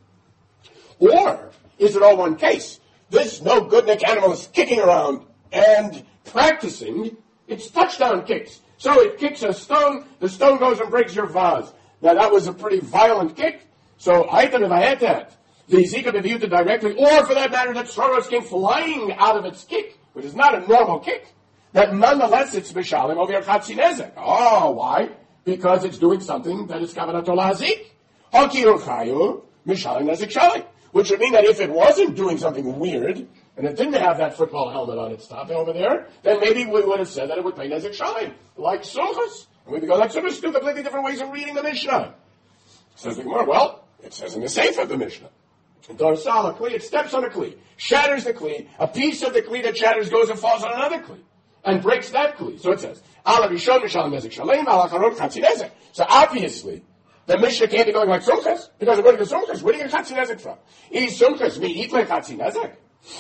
Or is it all one case? This no good neck animal is kicking around and practicing its touchdown kicks. So it kicks a stone, the stone goes and breaks your vase. Now that was a pretty violent kick. So I thought if I had that, the Zika B'Viyuta directly, or for that matter, that Soros came flying out of its kick, which is not a normal kick, that nonetheless it's Mishalim over your Chatzinezek. Oh, why? Because it's doing something that is Kavanat Olazik. Hakir Chayu, Mishalim Nezek Shalim. Which would mean that if it wasn't doing something weird, and it didn't have that football helmet on its top over there, then maybe we would have said that it would pay Nezek Shalim, like Suchas. And we'd go like Suchas, two completely different ways of reading the Mishnah. Says the Gemara, well, it says in the Sefer of the Mishnah. Dorsal, a Kli, it steps on a Kli, shatters the Kli, a piece of the Kli that shatters goes and falls on another Kli, and breaks that Kli. So it says, Ala Rishon Mishalim Nezek Shalim, Ala Charot Chatzinezek. So obviously, the Mishnah can't be going like Sumchas, because according to Sumchas, where do you get Chatzinezek from? Is Sumchas me eat like Chatzinezek?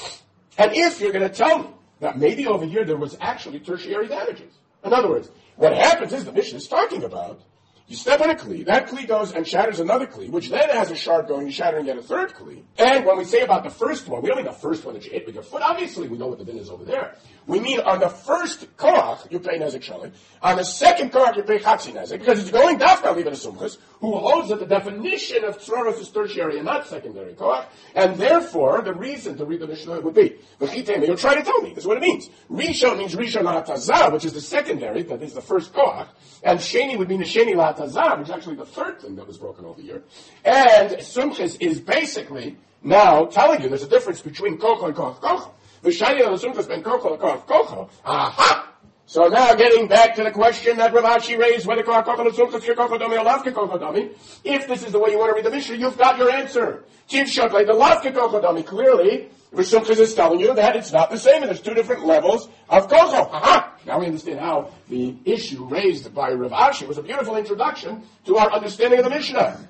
And if you're going to tell me that maybe over here there was actually tertiary damages. In other words, what happens is the Mishnah is talking about, you step on a Kli, that Kli goes and shatters another Kli, which then has a shard going and shattering yet a third Kli. And when we say about the first one, we don't mean the first one that you hit with your foot. Obviously, we know what the din is over there. We mean on the first koach, you pay Nezek Shalim. On the second koach, you pay Chatzi Nezek, because it's going dafka even a Sumchas, who holds that the definition of Tzroros is tertiary and not secondary koach, and therefore, the reason to read the Mishnah would be, V'chitemi, you'll try to tell me, this is what it means. Rishon means Rishon La'atazah, which is the secondary, that is the first koach, and Sheni would mean the Sheni La'atazah, which is actually the third thing that was broken over here. And Sumchas is basically now telling you there's a difference between koach and koach koach. The shiny of the Sumchas ben kocha, the koach kocha. Aha! So now getting back to the question that Rav Ashi raised, whether koach kocha the Sumchas ke kocha domi or lavke kocha domi, if this is the way you want to read the Mishnah, you've got your answer. Tiv shotlei the lavke kocha domi. Clearly, the Sumchas is telling you that it's not the same, and there's two different levels of kocha. Aha! Now we understand how the issue raised by Rav Ashi was a beautiful introduction to our understanding of the Mishnah.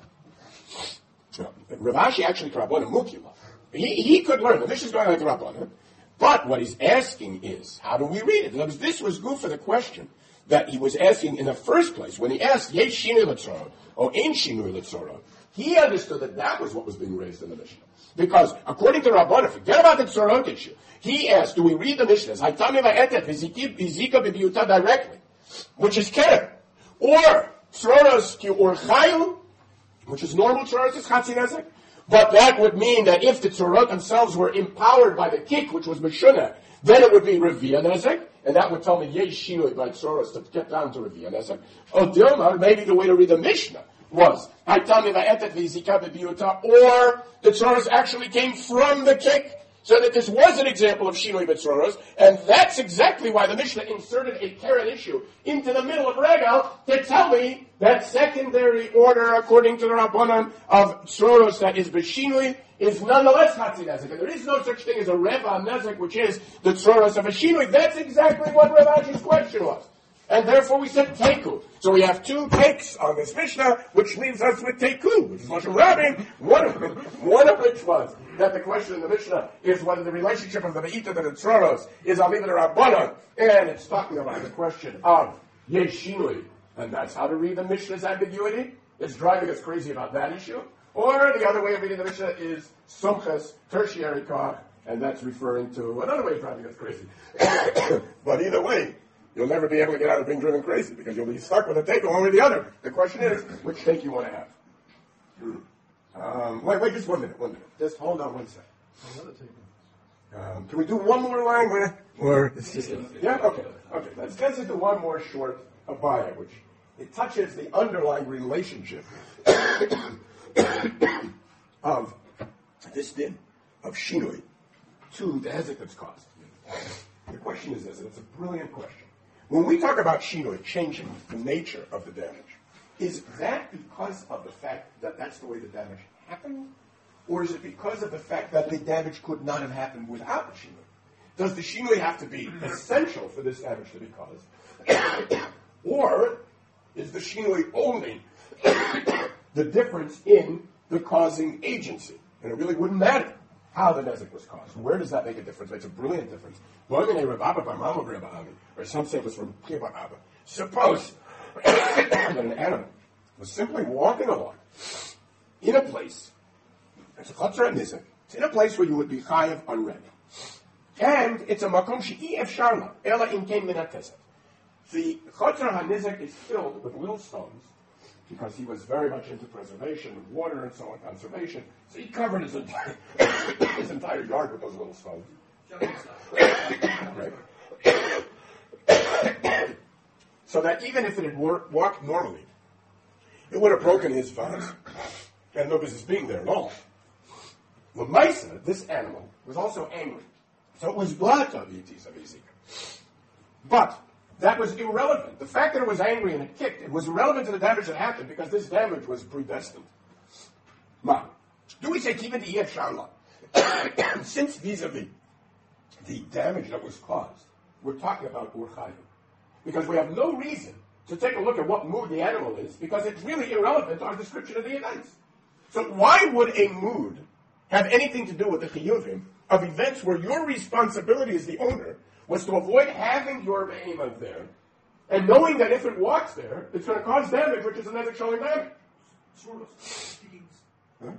Rav Ashi actually Rabbanan Mukila. He, he could learn. The Mishnah is going like the Rabbanan. But what he's asking is, how do we read it? In other words, this was good for the question that he was asking in the first place. When he asked, Yesh Shinui L'Tzorah, or Ein Shinui L'Tzorah, he understood that that was what was being raised in the Mishnah. Because, according to Rabbanan, forget about the Tzorot issue. He asked, do we read the Mishnah as Haitami Va'etet V'Zika B'Biyuta directly, which is Keren, or Tzroros Ki Urchayu, which is normal Tzroros is Chatzinezek, but that would mean that if the Tzorot themselves were empowered by the kick, which was Meshunah, then it would be Revia Nezek, and that would tell me Yesh Shinui by Tzoros to get down to Revia Nezek. Or Dilma, maybe the way to read the Mishnah was Haitami Va'etet V'Zika B'Biyuta, or the Tzoros actually came from the kick, so that this was an example of Shinui B'Tzoros, and that's exactly why the Mishnah inserted a Keren issue into the middle of Regal to tell me that secondary order, according to the Rabbanan, of Tzoros that is B'Shinui, is nonetheless Chatzi Nezek. And there is no such thing as a Reva Nezek, which is the Tzoros of a Shinui. That's exactly what Rav Ashi's question was. And therefore we said teku. So we have two takes on this Mishnah, which leaves us with teku, which is Moshe Rabbein, one of, one of which was that the question in the Mishnah is whether the relationship of the Be'ita to the Tzroros is Aliva to Rabbanon, and it's talking about the question of Yeshinui. And that's how to read the Mishnah's ambiguity. It's driving us crazy about that issue. Or the other way of reading the Mishnah is Sumchas, tertiary kach, and that's referring to another way of driving us crazy. But either way, you'll never be able to get out of being driven crazy because you'll be stuck with a take one or the other. The question is, which take you want to have? Um, wait, wait, just one minute, one minute. Just hold on one second. Um, can we do one more line with, or it's just, yeah, okay, okay. Let's get into one more short abaya, which it touches the underlying relationship of this din of shinui to the hezek that's caused. The question is this, and it's a brilliant question. When we talk about shinui, changing the nature of the damage, is that because of the fact that that's the way the damage happened? Or is it because of the fact that the damage could not have happened without the shinui? Does the shinui have to be essential for this damage to be caused? Or is the shinui only the difference in the causing agency? And it really wouldn't matter how the nezek was caused. Where does that make a difference? It makes a brilliant difference. Or some say it was from Abba. Suppose that an animal was simply walking along in a place, it's a chotzer nizek, it's in a place where you would be chayav unread. And it's a makom she'i efshar la, ela im kein min hatesek. The chotzer hanizek is filled with little stones, because he was very much into preservation of water and so on, conservation. So he covered his entire, his entire yard with those little stones. Right. So that even if it had wor- walked normally, it would have broken his vase, and no business being there at all. L'maisa, this animal, was also angry. So it was blood of Yitis of Ezek. But that was irrelevant. The fact that it was angry and it kicked, it was irrelevant to the damage that happened because this damage was predestined. Ma, do we say even the Yef Sharla? Since vis-a-vis the damage that was caused, we're talking about Urchayim. Because we have no reason to take a look at what mood the animal is because it's really irrelevant to our description of the events. So why would a mood have anything to do with the chiyuvim of events where your responsibility as the owner was to avoid having your behemoth there, and knowing that if it walks there, it's going to cause damage, which is a nezek showing damage. Sort of speaking. Huh?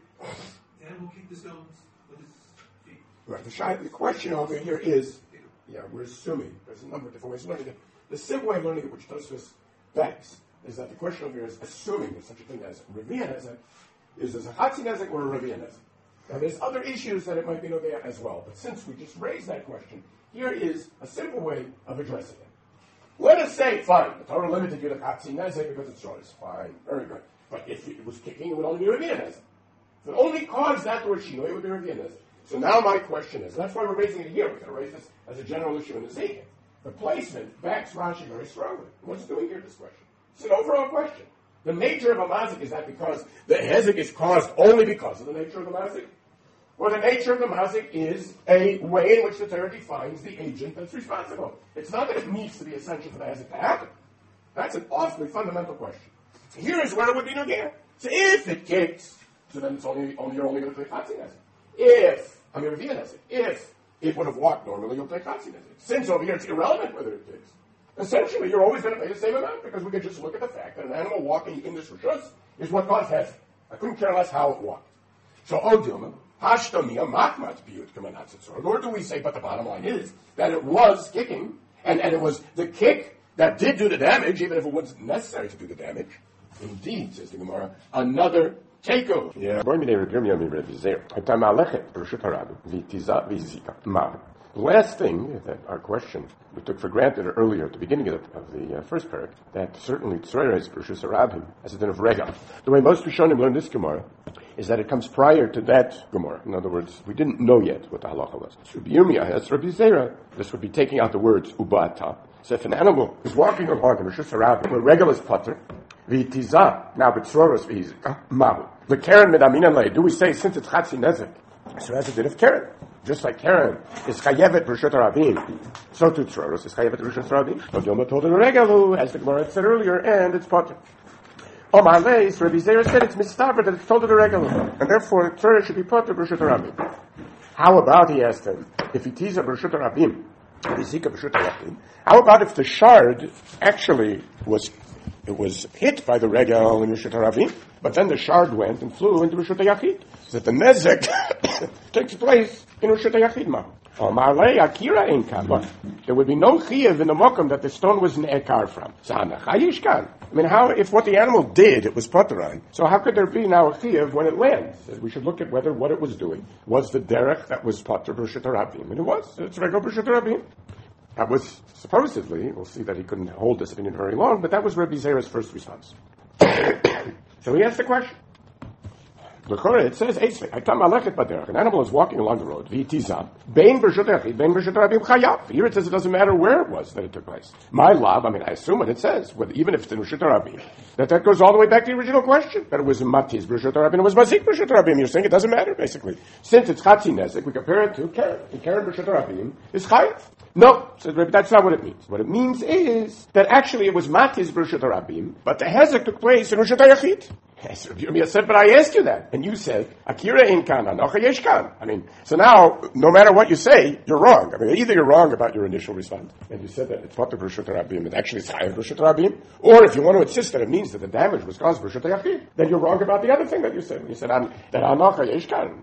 The animal kicked the stones with his feet. Right. The, shy, the question over here is, yeah, we're assuming, there's a number of different ways of learning it. The simple way of learning it, which Tosfos backs, is that the question over here is assuming there's such a thing as Revi'ah nezek, is there a Chatzi nezek or a Revi'ah nezek? Now, there's other issues that it might be Novea as well, but since we just raised that question, here is a simple way of addressing it. Let us say, fine, the Torah limited you to Chatzi nezek because it's short. Fine, very good. But if it was kicking, it would only be Revi'ah nezek. If it only caused that to a Shinoi, it would be Revi'ah nezek. So now my question is, that's why we're raising it here. We're going to raise this as a general issue in the Ezekiel. The placement backs Rashi very strongly. What's it doing here, this question? It's an overall question. The nature of a mazik is that because the hezek is caused only because of the nature of the mazik? Or the nature of the mazik is a way in which the Torah defines the agent that's responsible. It's not that it needs to be essential for the hezek to happen. That's an awfully fundamental question. Here is where it would be Nogea. So if it kicks, so then it's only, only you're only going to take Chatzi nezek. If, I mean, Revi'ah nezek, if it would have walked normally, you'll take Chatzi nezek. Since over here it's irrelevant whether it kicks. Essentially, you're always going to pay the same amount because we can just look at the fact that an animal walking in this rishus is what caused hezek. I couldn't care less how it walked. So, Odilma, Hashtamia, Machmat, Biyut, Kamanatzitzor. Nor do we say, but the bottom line is that it was kicking, and, and it was the kick that did do the damage, even if it wasn't necessary to do the damage. Indeed, says the Gemara, another takeover. Yeah. The last thing, that our question, we took for granted earlier at the beginning of the, of the uh, first parak, that certainly Tzroira is Rishus Harabim, as a din of Rega. The way most Rishonim learn this Gemara is that it comes prior to that Gemara. In other words, we didn't know yet what the halacha was. So Rabbi Yirmiyah has Rabbi Zera. This would be taking out the words Uba'ata. So if an animal is walking along in Rishus Harabim, where Regal is putter, V'tizah, now B'tzroros V'hizika, Mahu. The Karen Medaminalei, do we say, since it's Chatzi Nezek, So that's a din of Karen. Just like Karen is chayevet b'reshut harabim, so too Tzoros is chayevet b'reshut harabim. But Dilma told in a regalu, as the Gemara said earlier, and it's potter. Omar Leis, Rabbi Zera said it's mistaber that it's told in a regalu, and therefore Tzoros should be potter b'reshut harabim. How about, he asked him, if he teases b'reshut harabim, how about if the shard actually was it was hit by the regal in Rishut HaRabim, but then the shard went and flew into Rishut HaYachid, so that the nezek takes place in Rishut HaYachid ma. There would be no chiyuv in the mokum that the stone was an ekar from. I mean, how, if what the animal did, it was poteran, so how could there be now a chiyuv when it lands? We should look at whether what it was doing was the derech that was poter b'reshut harabim, and it was. It's regular b'reshut harabim. That was supposedly, we'll see that he couldn't hold this opinion very long, but that was Rabbi Zera's first response. So he asked the question. It says, an animal is walking along the road, here it says it doesn't matter where it was that it took place. My love, I mean, I assume what it says, even if it's in Rishut HaRabim, that that goes all the way back to the original question, that it was Matiz Rishut HaRabim, it was Mazik Rishut HaRabim. You're saying it doesn't matter, basically. Since it's Chatzi Nezek, we compare it to Karen. And Karen Rishut HaRabim is Chayav. No, says Rabbi, that's not what it means. What it means is that actually it was Matiz Rishut HaRabim, but the Hezek took place in Rishut HaYachid. Yes, Rabbi Yirmiyah said, but I asked you that. And you said, Akira in kan, Anocha yesh kan. I mean, so now, no matter what you say, you're wrong. I mean, either you're wrong about your initial response, and you said that it's Potter Rishut HaRabim, it actually is Chayav Rishut HaRabim, or if you want to insist that it means that the damage was caused Rishut HaYachid, then you're wrong about the other thing that you said. When you said, that Anocha yesh kan,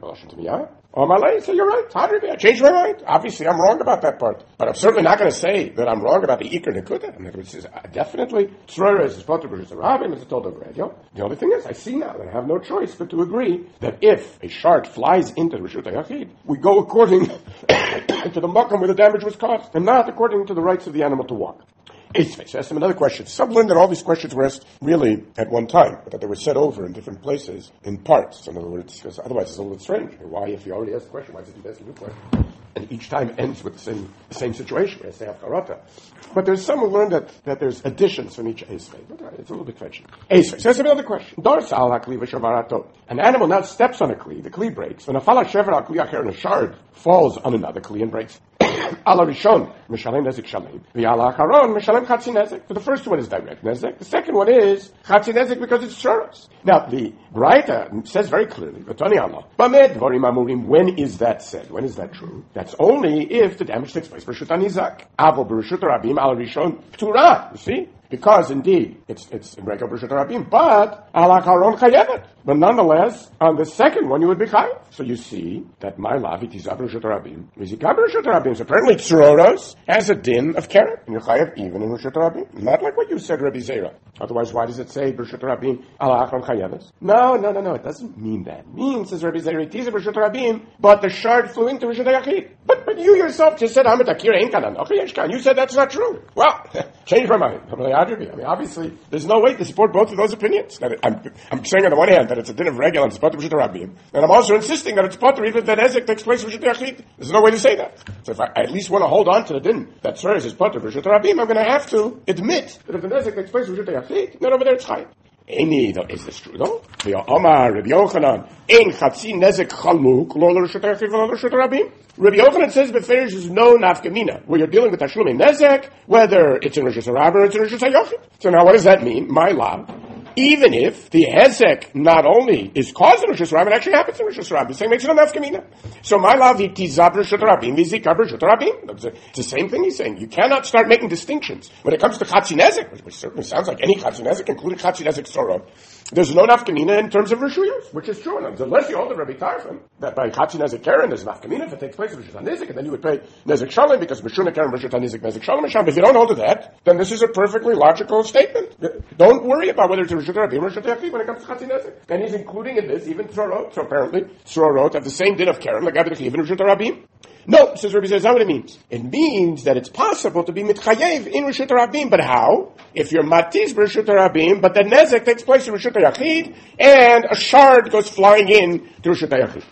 or Malay, so you're right. I changed my mind. Obviously, I'm wrong about that part. But I'm certainly not going to say that I'm wrong about the Iker Nekuda. In other words, definitely, Tzroyer is Potter B'Rishut HaRabim, it's told of radio. The only thing is, I see now that I have no choice but to agree that if a shard flies into Rishut HaYachid, we go according to the makam where the damage was caused, and not according to the rights of the animal to walk. Ace asked him another question. Some learned that all these questions were asked really at one time, but that they were set over in different places in parts. In other words, because otherwise it's a little bit strange. Why, if you already asked the question, why does he ask a new question? And each time ends with the same the same situation. They say Hafkarata. But there's some who learn that, that there's additions from each Ace. But uh, it's a little bit fetching. Ace. So that's another question. Dorsal hakli v'shavarato. An animal now steps on a kli, the kli breaks. When a fala shever hakli acher, and a shard falls on another kli and breaks. Ala Rishon, Mishalem Nezek Shalem. The Ala Acharon, Mishalem Chatzi Nezek. So the first one is direct Nezek. The second one is Chatzi Nezek because it's Shoros. Now, the Braita says very clearly, Vatani Allah, Bamed Dvarim Amurim, when is that said? When is that true? That's only if the damage takes place for Rishut HaNizak. Avo B'Rishut HaRabim, Ala Rishon, P'turah. You see? Because indeed, it's it's in regular B'Rishut HaRabim, but Ala Acharon Chayevet. But nonetheless, on the second one, you would be chayav. So you see that my lavit is B'Rishut HaRabim, Mizikah B'Rishut HaRabim. So apparently, Tzroros has a din of Karen, and you're chayav even in B'Rishut HaRabim. Not like what you said, Rabbi Zera. Otherwise, why does it say B'Rishut HaRabim, Ala Acharon Chayevet? No, no, no, no. It doesn't mean that. It means, says Rabbi Zera, it is B'Rishut HaRabim, but the shard flew into Rishut HaYachid. But but you yourself just said Hamet Akira Ein Kanan. Okay, Yeshkan. You said that's not true. Well, change my mind. I mean, obviously, there's no way to support both of those opinions. That it, I'm, I'm saying on the one hand that it's a din of regular and it's Potter B'Rishut HaRabim, and I'm also insisting that it's Potter even that Ezek takes place in Rishut HaYachid. There's no way to say that. So if I, I at least want to hold on to the din that Tzroyer is Potter B'Rishut HaRabim, I'm going to have to admit that if the Ezek takes place in Rishut HaYachid, then over there it's Chayav. Any, is this true though? Omar, Rabbi Yochanan, Ein Chatzi Nezek Chalmuk, Lo Rishut HaYachid, Lo Rishut HaRabim. Rabbi Yochanan says beferish is no nafkamina, where you're dealing with Tashlumei Nezek, whether it's in Rishut HaRabim or it's in Rishut HaYachid. So now what does that mean? My law. Even if the Hezek not only is caused in Rishut HaRabim, it actually happens in Rishut HaRabim. The same makes it a nafkamina. So my law, V'tizab Rishut HaRabim, V'zikab Rishut HaRabim. It's the same thing he's saying. You cannot start making distinctions. When it comes to Chatzi Nezek, which certainly sounds like any Chatzi Nezek, including Chatzi Nezek Sorot, there's no nafkamina in terms of Rishuyos, which is true. Unless you hold the Rabbi Tarfon, that by Chatzi Nezek Karen, there's nafkamina if it takes place in Rishut HaNizek, and then you would pay Nezek Shalom, because Meshuna Karen, Rishut HaNizek, Nezek Shalom, Mesham. If you don't hold to that, then this is a perfectly logical statement. Don't worry about whether it's in Rishut HaRabim or Rishut HaYachid when it comes to Chatzi Nezek. And he's including in this even Tzorot. So apparently, Tzorot have the same din of Karen, like Abed even Rishut HaRabim. No, says Rabbi, says, that's what it means. It means that it's possible to be mitchayev in Rishut HaRabim, but how? If you're matiz Rishut HaRabim, but the nezek takes place in Rishut HaYachid, and a shard goes flying in to Rishut HaYachid.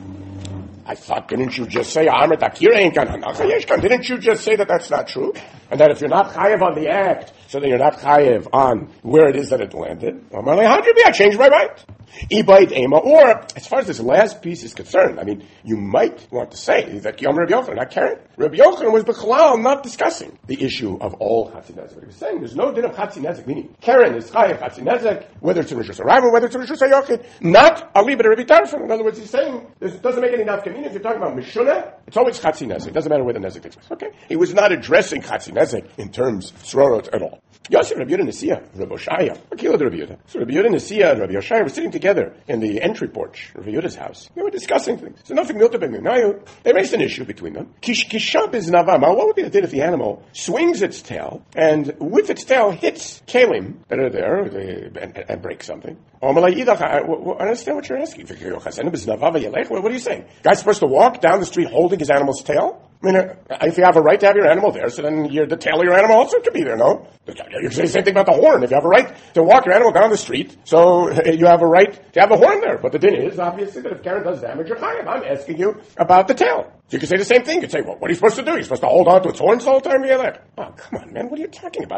I thought, didn't you just say, Amrit Akira Ein Kan Hanacha Yeshkan? Didn't you just say that that's not true? And that if you're not chayev on the act, so then you're not chayev on where it is that it landed? I changed my mind. Ibait Ema, or, as far as this last piece is concerned, I mean, you might want to say that Yom Rabbi Yochanan, not Karen. Rabbi Yochanan was B'chalal not discussing the issue of all Chatzinezek. What he was saying, there's no din of Chatzinezek, meaning Karen is Chayav Chatzinezek, whether it's in Rishus HaRabban, whether it's in Rishus HaYochid, not Alibah Rabbi Tarfon. In other words, he's saying, it doesn't make any nafkamina. If you're talking about Mishunah, it's always Chatzinezek. It doesn't matter where the Nezek takes place. Okay? He was not addressing Chatzinezek in terms of Srorot at all. Yosef, Rabbi Yehuda Nesiya, Rabbi Oshaya, Akila Rabbi Yehuda. So Rabbi Yehuda Nesiya and Rabbi Oshaya were sitting together in the entry porch of Rabbi Yehuda's house. They were discussing things. So nothing milta b'minayu. They raised an issue between them. Kish kishab is navam. What would be the din if the animal swings its tail and with its tail hits kalim that are there and, and breaks something? I understand what you're asking. What are you saying? Guy's supposed to walk down the street holding his animal's tail? I mean, if you have a right to have your animal there, so then you're, the tail of your animal also could be there, no? You can say the same thing about the horn. If you have a right to walk your animal down the street, so you have a right to have the horn there. But the din is, obviously, that if Karen does damage, you're chayav. I'm asking you about the tail. So you can say the same thing. You can say, well, what are you supposed to do? You're supposed to hold on to its horns the whole time you're there. Oh, come on, man. What are you talking about?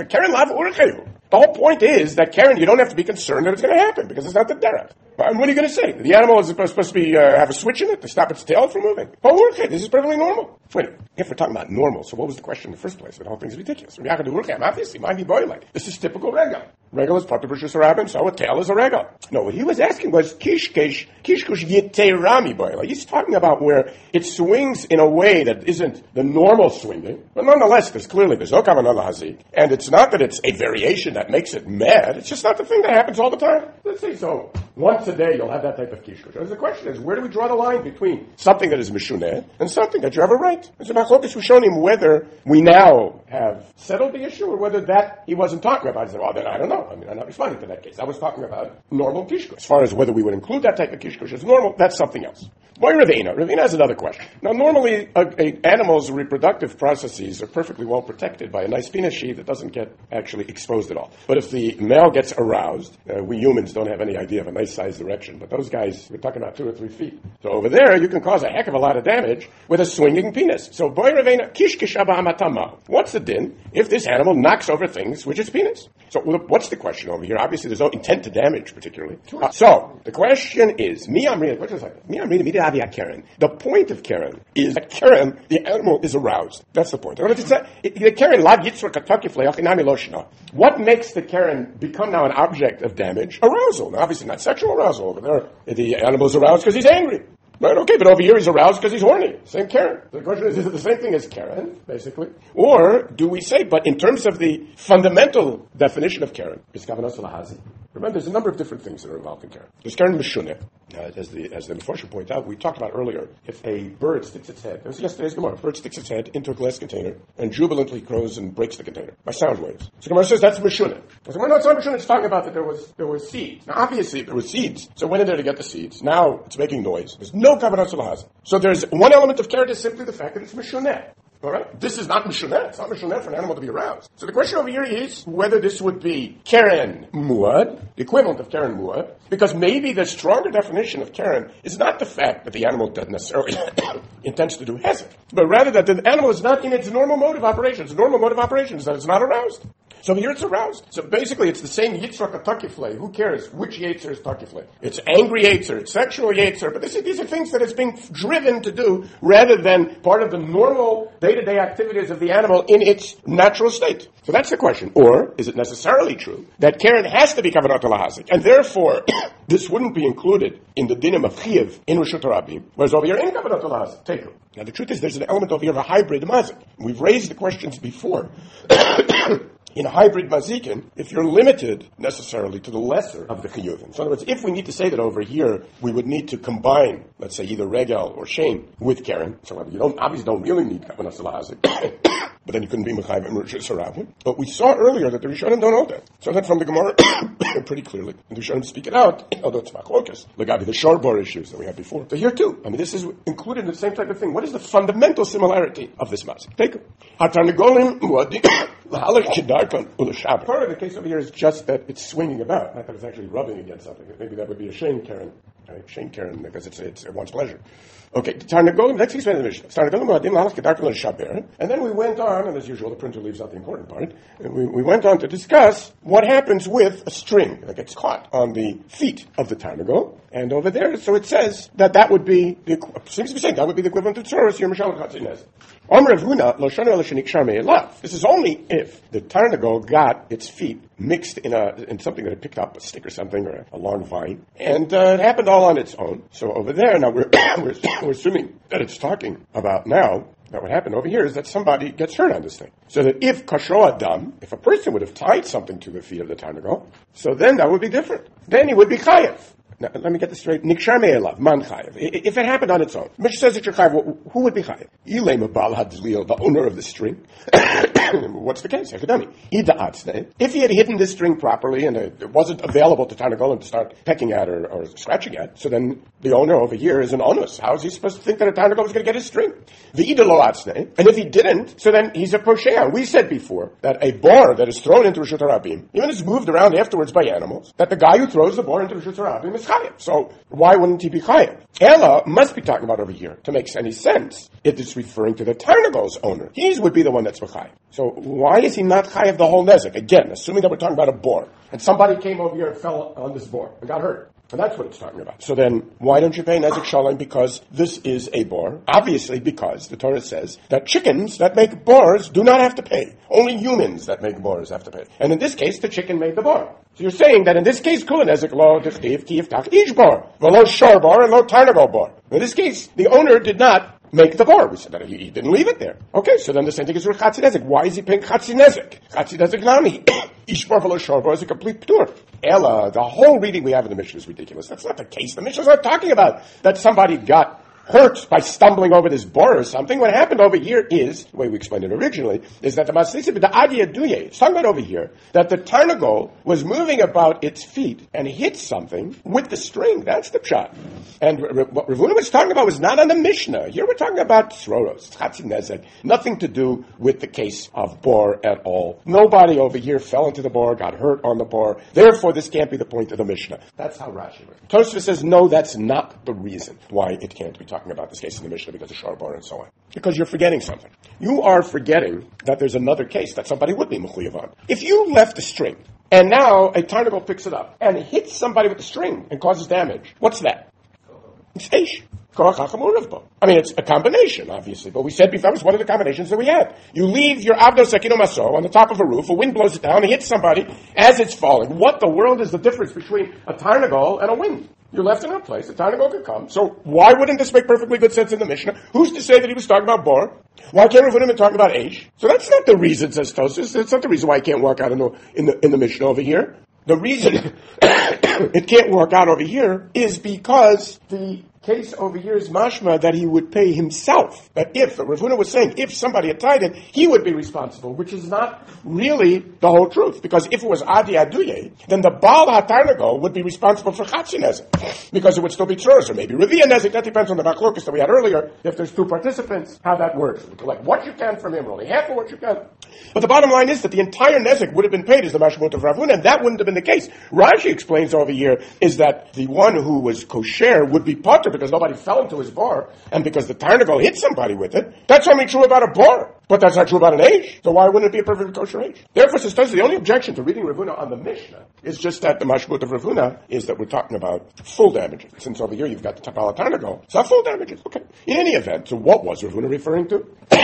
The whole point is that Karen, you don't have to be concerned that it's going to happen because it's not the derech. And what are you going to say? The animal is supposed to be uh, have a switch in it to stop its tail from moving. Oh, okay, this is perfectly normal. Wait a minute. If we're talking about normal, so what was the question in the first place? The whole thing's ridiculous. Obviously, might be boiling. This is typical regal. Regal is part of Rishus HaRabban, so a tail is a regal. No, what he was asking was kish kish kish kush yiterami boiler. He's talking about where it swings in a way that isn't the normal swinging, but nonetheless, there's clearly there's no kavanah lahazik, and it's not that it's a variation that makes it mad. It's just not the thing that happens all the time. Let's say so. Once a day, you'll have that type of kish kush. The question is, where do we draw the line between something that is mishuneh and something that you have a right? It's about focus. We've shown him whether we now have settled the issue or whether that he wasn't talking about. He said, well, then I don't know. I mean, I'm not responding to that case. I was talking about normal kishkush. As far as whether we would include that type of kishkush as normal, that's something else. Boy, Ravina. Ravina has another question. Now, normally, a, a animal's reproductive processes are perfectly well protected by a nice penis sheath that doesn't get actually exposed at all. But if the male gets aroused, uh, we humans don't have any idea of a nice size erection, but those guys, we're talking about two or three feet. So over there, you can cause a heck of a lot of damage with a swinging penis. So, boy, Ravina, kish kishaba amatama. What's the din if this animal knocks over things with its penis? So, what's the question over here? Obviously, there's no intent to damage, particularly. Uh, so, the question is, mi amrina, what's it? Mi amrina, mi avia Karen. The point of Karen is that Karen, the animal, is aroused. That's the point. It's a, it, the Karen, lav yitzur kataki fle'achinami loshna. What makes the Karen become now an object of damage? Arousal. Now, obviously, not sexual arousal over there. The animal is aroused because he's angry. Right, okay, but over here he's aroused because he's horny. Same Karen. The question is, is it the same thing as Karen, basically? Or do we say, but in terms of the fundamental definition of Karen, is kavanah lahazi? Remember, there's a number of different things that are involved in Karen. There's Karen Mishuneh. Uh, as the as the Meforshim point out, we talked about earlier, if a bird sticks its head, it was yesterday's Gemara, a bird sticks its head into a glass container and jubilantly crows and breaks the container by sound waves. So Gemara says that's Mishuneh. So Gemara, no, it's not Mishuneh, it's talking about that there was there was seeds. Now, obviously, there were seeds, so it went in there to get the seeds. Now, it's making noise. There's no kavanah lahazi. So there's one element of Karen is simply the fact that it's Mishuneh. All right? This is not Mishuneh. It's not Mishuneh for an animal to be aroused. So the question over here is whether this would be Karen Muad, the equivalent of Karen Muad, because maybe the stronger definition of Karen is not the fact that the animal doesn't necessarily intends to do hesed, but rather that the animal is not in its normal mode of operation. Its normal mode of operation is that it's not aroused. So here it's aroused. So basically it's the same Yitzhak Takifle. Who cares which Yetzer is Takifle? It's angry Yetzer, it's sexual Yetzer, but this is, these are things that it's being driven to do rather than part of the normal day-to-day activities of the animal in its natural state. So that's the question. Or is it necessarily true that Karen has to be kavanah lahazik, and therefore this wouldn't be included in the dinim of Chiyuv in Rishut HaRabim, whereas over here in kavanah lahazik, take it. Now the truth is there's an element over here of a hybrid mazik. We've raised the questions before. In a hybrid mazikin, if you're limited necessarily to the lesser of the chiyuvim. So in other words, if we need to say that over here, we would need to combine, let's say, either regel or shame with Karen. So you don't obviously don't really need kavanah lahazik. But then you couldn't be Mechayv and Rishus HaRabban. But we saw earlier that the Rishonim don't know that. So that from the Gemara, pretty clearly. And the Rishonim speak it out, although it's machlokas. Legabi, the sharbor issues that we had before. So here too, I mean, this is included in the same type of thing. What is the fundamental similarity of this mazik? Take it. Hatarnagolim muadi lahalach kedarkon ulashaber. Part of the case over here is just that it's swinging about, not that it's actually rubbing against something. Maybe that would be a shame Karen. Right? Shame Karen, because it's, it's, it wants pleasure. Okay, Tarnagolim, let's explain the Mishnah. Tarnagolim Moadim Lalas Kedarkon Shaber. And then we went on, and as usual, the printer leaves out the important part. And we, we went on to discuss what happens with a string that gets caught on the feet of the Tarnagol. And over there, so it says that that would be, the, seems to be saying that would be the equivalent to Tzoros, Yom Shalom Chatzinez. This is only if the Tarnagol got its feet mixed in a in something that it picked up, a stick or something, or a, a long vine, and uh, it happened all on its own. So over there, now we're, we're, we're assuming that it's talking about now, that what happened over here is that somebody gets hurt on this thing. So that if Kasho Adam, if a person would have tied something to the feet of the Tarnagol, so then that would be different. Then he would be Chayev. Now, let me get this straight. Nikshar me'elav, man chayev. If it happened on its own, Mishnah says that you're chayev, who would be chayev? Ilay mabal hadlil, the owner of the string. What's the case? Akadami. If he had hidden this string properly and it wasn't available to Tarnagolim to start pecking at or, or scratching at, so then the owner over here is an onus. How is he supposed to think that a Tarnagol is going to get his string? The idolo atzne. And if he didn't, so then he's a posheya. We said before that a boar that is thrown into Rishut Harabim, even if it's moved around afterwards by animals, that the guy who throws the boar into Rishut Harabim is chayev. So why wouldn't he be chayev? Ella must be talking about over here to make any sense. It is referring to the Tarnagol's owner. He would be the one that's chayev. So why is he not chayev the whole nezek? Again, assuming that we're talking about a boar, and somebody came over here and fell on this boar and got hurt. And that's what it's talking about. So then, why don't you pay nezek shalom? Because this is a boar. Obviously, because the Torah says that chickens that make boars do not have to pay. Only humans that make boars have to pay. And in this case, the chicken made the boar. So you're saying that in this case, kula nezek lo dichtiv kiyif tach ish boar, v'lo shor boar and lo tarnagol boar. In this case, the owner did not make the boar. We said that he, he didn't leave it there. Okay, so then the same thing is with Chatzi Nezek. Why is he paying Chatzi Nezek? Chatzi Nezek Nami. Ishbar v'lo shorbar is a complete ptur. Ella, the whole reading we have in the Mishnah is ridiculous. That's not the case. The Mishnah is not talking about that somebody got hurt by stumbling over this boar or something. What happened over here is, the way we explained it originally, is that the Maslisim, the Adi Aduye, it's talking about over here, that the Tarnagol was moving about its feet and hit something with the string. That's the pshat. And what Ravuna was talking about was not on the Mishnah. Here we're talking about Tzroros, Chatzi Nezek, nothing to do with the case of boar at all. Nobody over here fell into the boar, got hurt on the boar. Therefore, this can't be the point of the Mishnah. That's how Rashi read. Tosfos says, no, that's not the reason why it can't be talking about this case in the Mishnah because of Sharbar and so on. Because you're forgetting something. You are forgetting that there's another case that somebody would be mechuyev on. If you left a string, and now a Tarnagol picks it up, and hits somebody with the string and causes damage, what's that? It's eish. I mean, it's a combination, obviously, but we said before, that was one of the combinations that we had. You leave your Avdo Sakino Maso on the top of a roof, a wind blows it down, and hits somebody as it's falling. What the world is the difference between a Tarnagol and a wind? You're left in a place, a Tarnagol could come. So why wouldn't this make perfectly good sense in the Mishnah? Who's to say that he was talking about boar? Why can't Rav Huna be talking about Eish? So that's not the reason, says Tosfos. That's not the reason why I can't work out in the, in the, in the Mishnah over here. The reason it can't work out over here is because the case over here is mashma that he would pay himself. That if, Rav Huna was saying, if somebody had tied it, he would be responsible, which is not really the whole truth. Because if it was Adi Aduye, then the Baal HaTarnagol would be responsible for Chatzi Nezek, because it would still be Tzoros, or maybe Revi'ah Nezek. That depends on the Machlokas that we had earlier. If there's two participants, how that works. We collect what you can from him, or only half of what you can. But the bottom line is that the entire Nezek would have been paid as the Mashmut of Rav Huna, and that wouldn't have been the case. Rashi explains over here is that the one who was kosher would be potter because nobody fell into his bar, and because the Tarnagol hit somebody with it. That's only true about a bar, but that's not true about an age. So why wouldn't it be a perfectly kosher age? Therefore, says the only objection to reading Rav Huna on the Mishnah is just that the mashmut of Rav Huna is that we're talking about full damages. Since over here you've got the Tapal Tarnagol, so full damages. Okay. In any event, so what was Rav Huna referring to?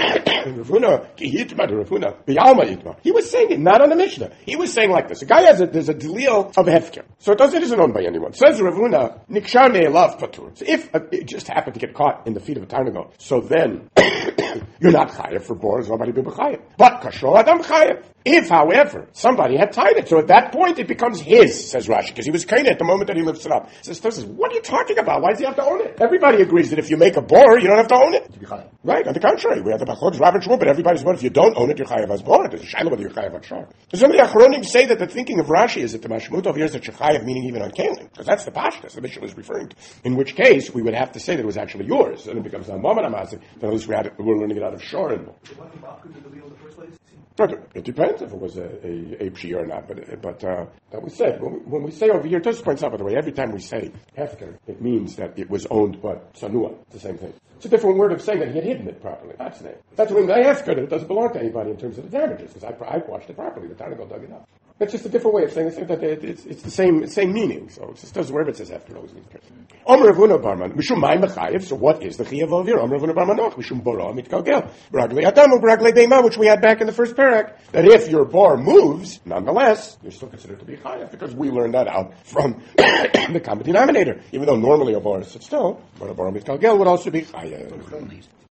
Rav Huna, Rav Huna, B'yalma Yitma. He was saying it not on the Mishnah. He was saying like this: a guy has a there's a delil of hefker, so it doesn't it isn't owned by anyone. Says Rav Huna, Nikshar me'elav patur. So if uh, it just happened to get caught in the feet of a Tarnagol, so then you're not chayev for boars. Nobody be chayev. But kashol adam chayev. If, however, somebody had tied it, so at that point it becomes his, says Rashi, because he was kind at the moment that he lifts it up. Says Tosfos, what are you talking about? Why does he have to own it? Everybody agrees that if you make a boar, you don't have to own it. Right? On the contrary, we have the Bachloks, Rav and Shmuel, but everybody's what if you don't own it, you're chayev as boar. There's a shayla whether you're chayev as shar. So some of the Achronim say that the thinking of Rashi is that the mashmut over here is that you're chayev, meaning even on kalim, because that's the pashtus the Mishnah is referring to. In which case, we would have to say that it was actually yours, and it becomes not mammon amazing. Then at least we had it, we're learning it out of shorin. The one who could be in the first place? It depends if it was a, a, a pshi or not, but but uh, that we said when we, when we say over here, Tosh points out by the way, every time we say hefker, it means that it was owned but sanua. It's the same thing. It's a different word of saying that he had hidden it properly. That's the name. That's when I hefker that it doesn't belong to anybody in terms of the damages because I I washed it properly. The Tanago dug it up. It's just a different way of saying it, that it, it's, it's the same same meaning. So it just does wherever it says hefker, always means person. Omer Avuna Barman, Mishum Mai Mechayev. So what is the chiyav over here? Omer Avuna Barman Noch, Mishum Bora Mitkalgel, Braglei Adam, Braglei Beima, which we had back in the first parak. That if your bar moves, nonetheless, you're still considered to be chayav because we learned that out from the common denominator. Even though normally a bar sits still, but a bar Mitkalgel would also be chayav.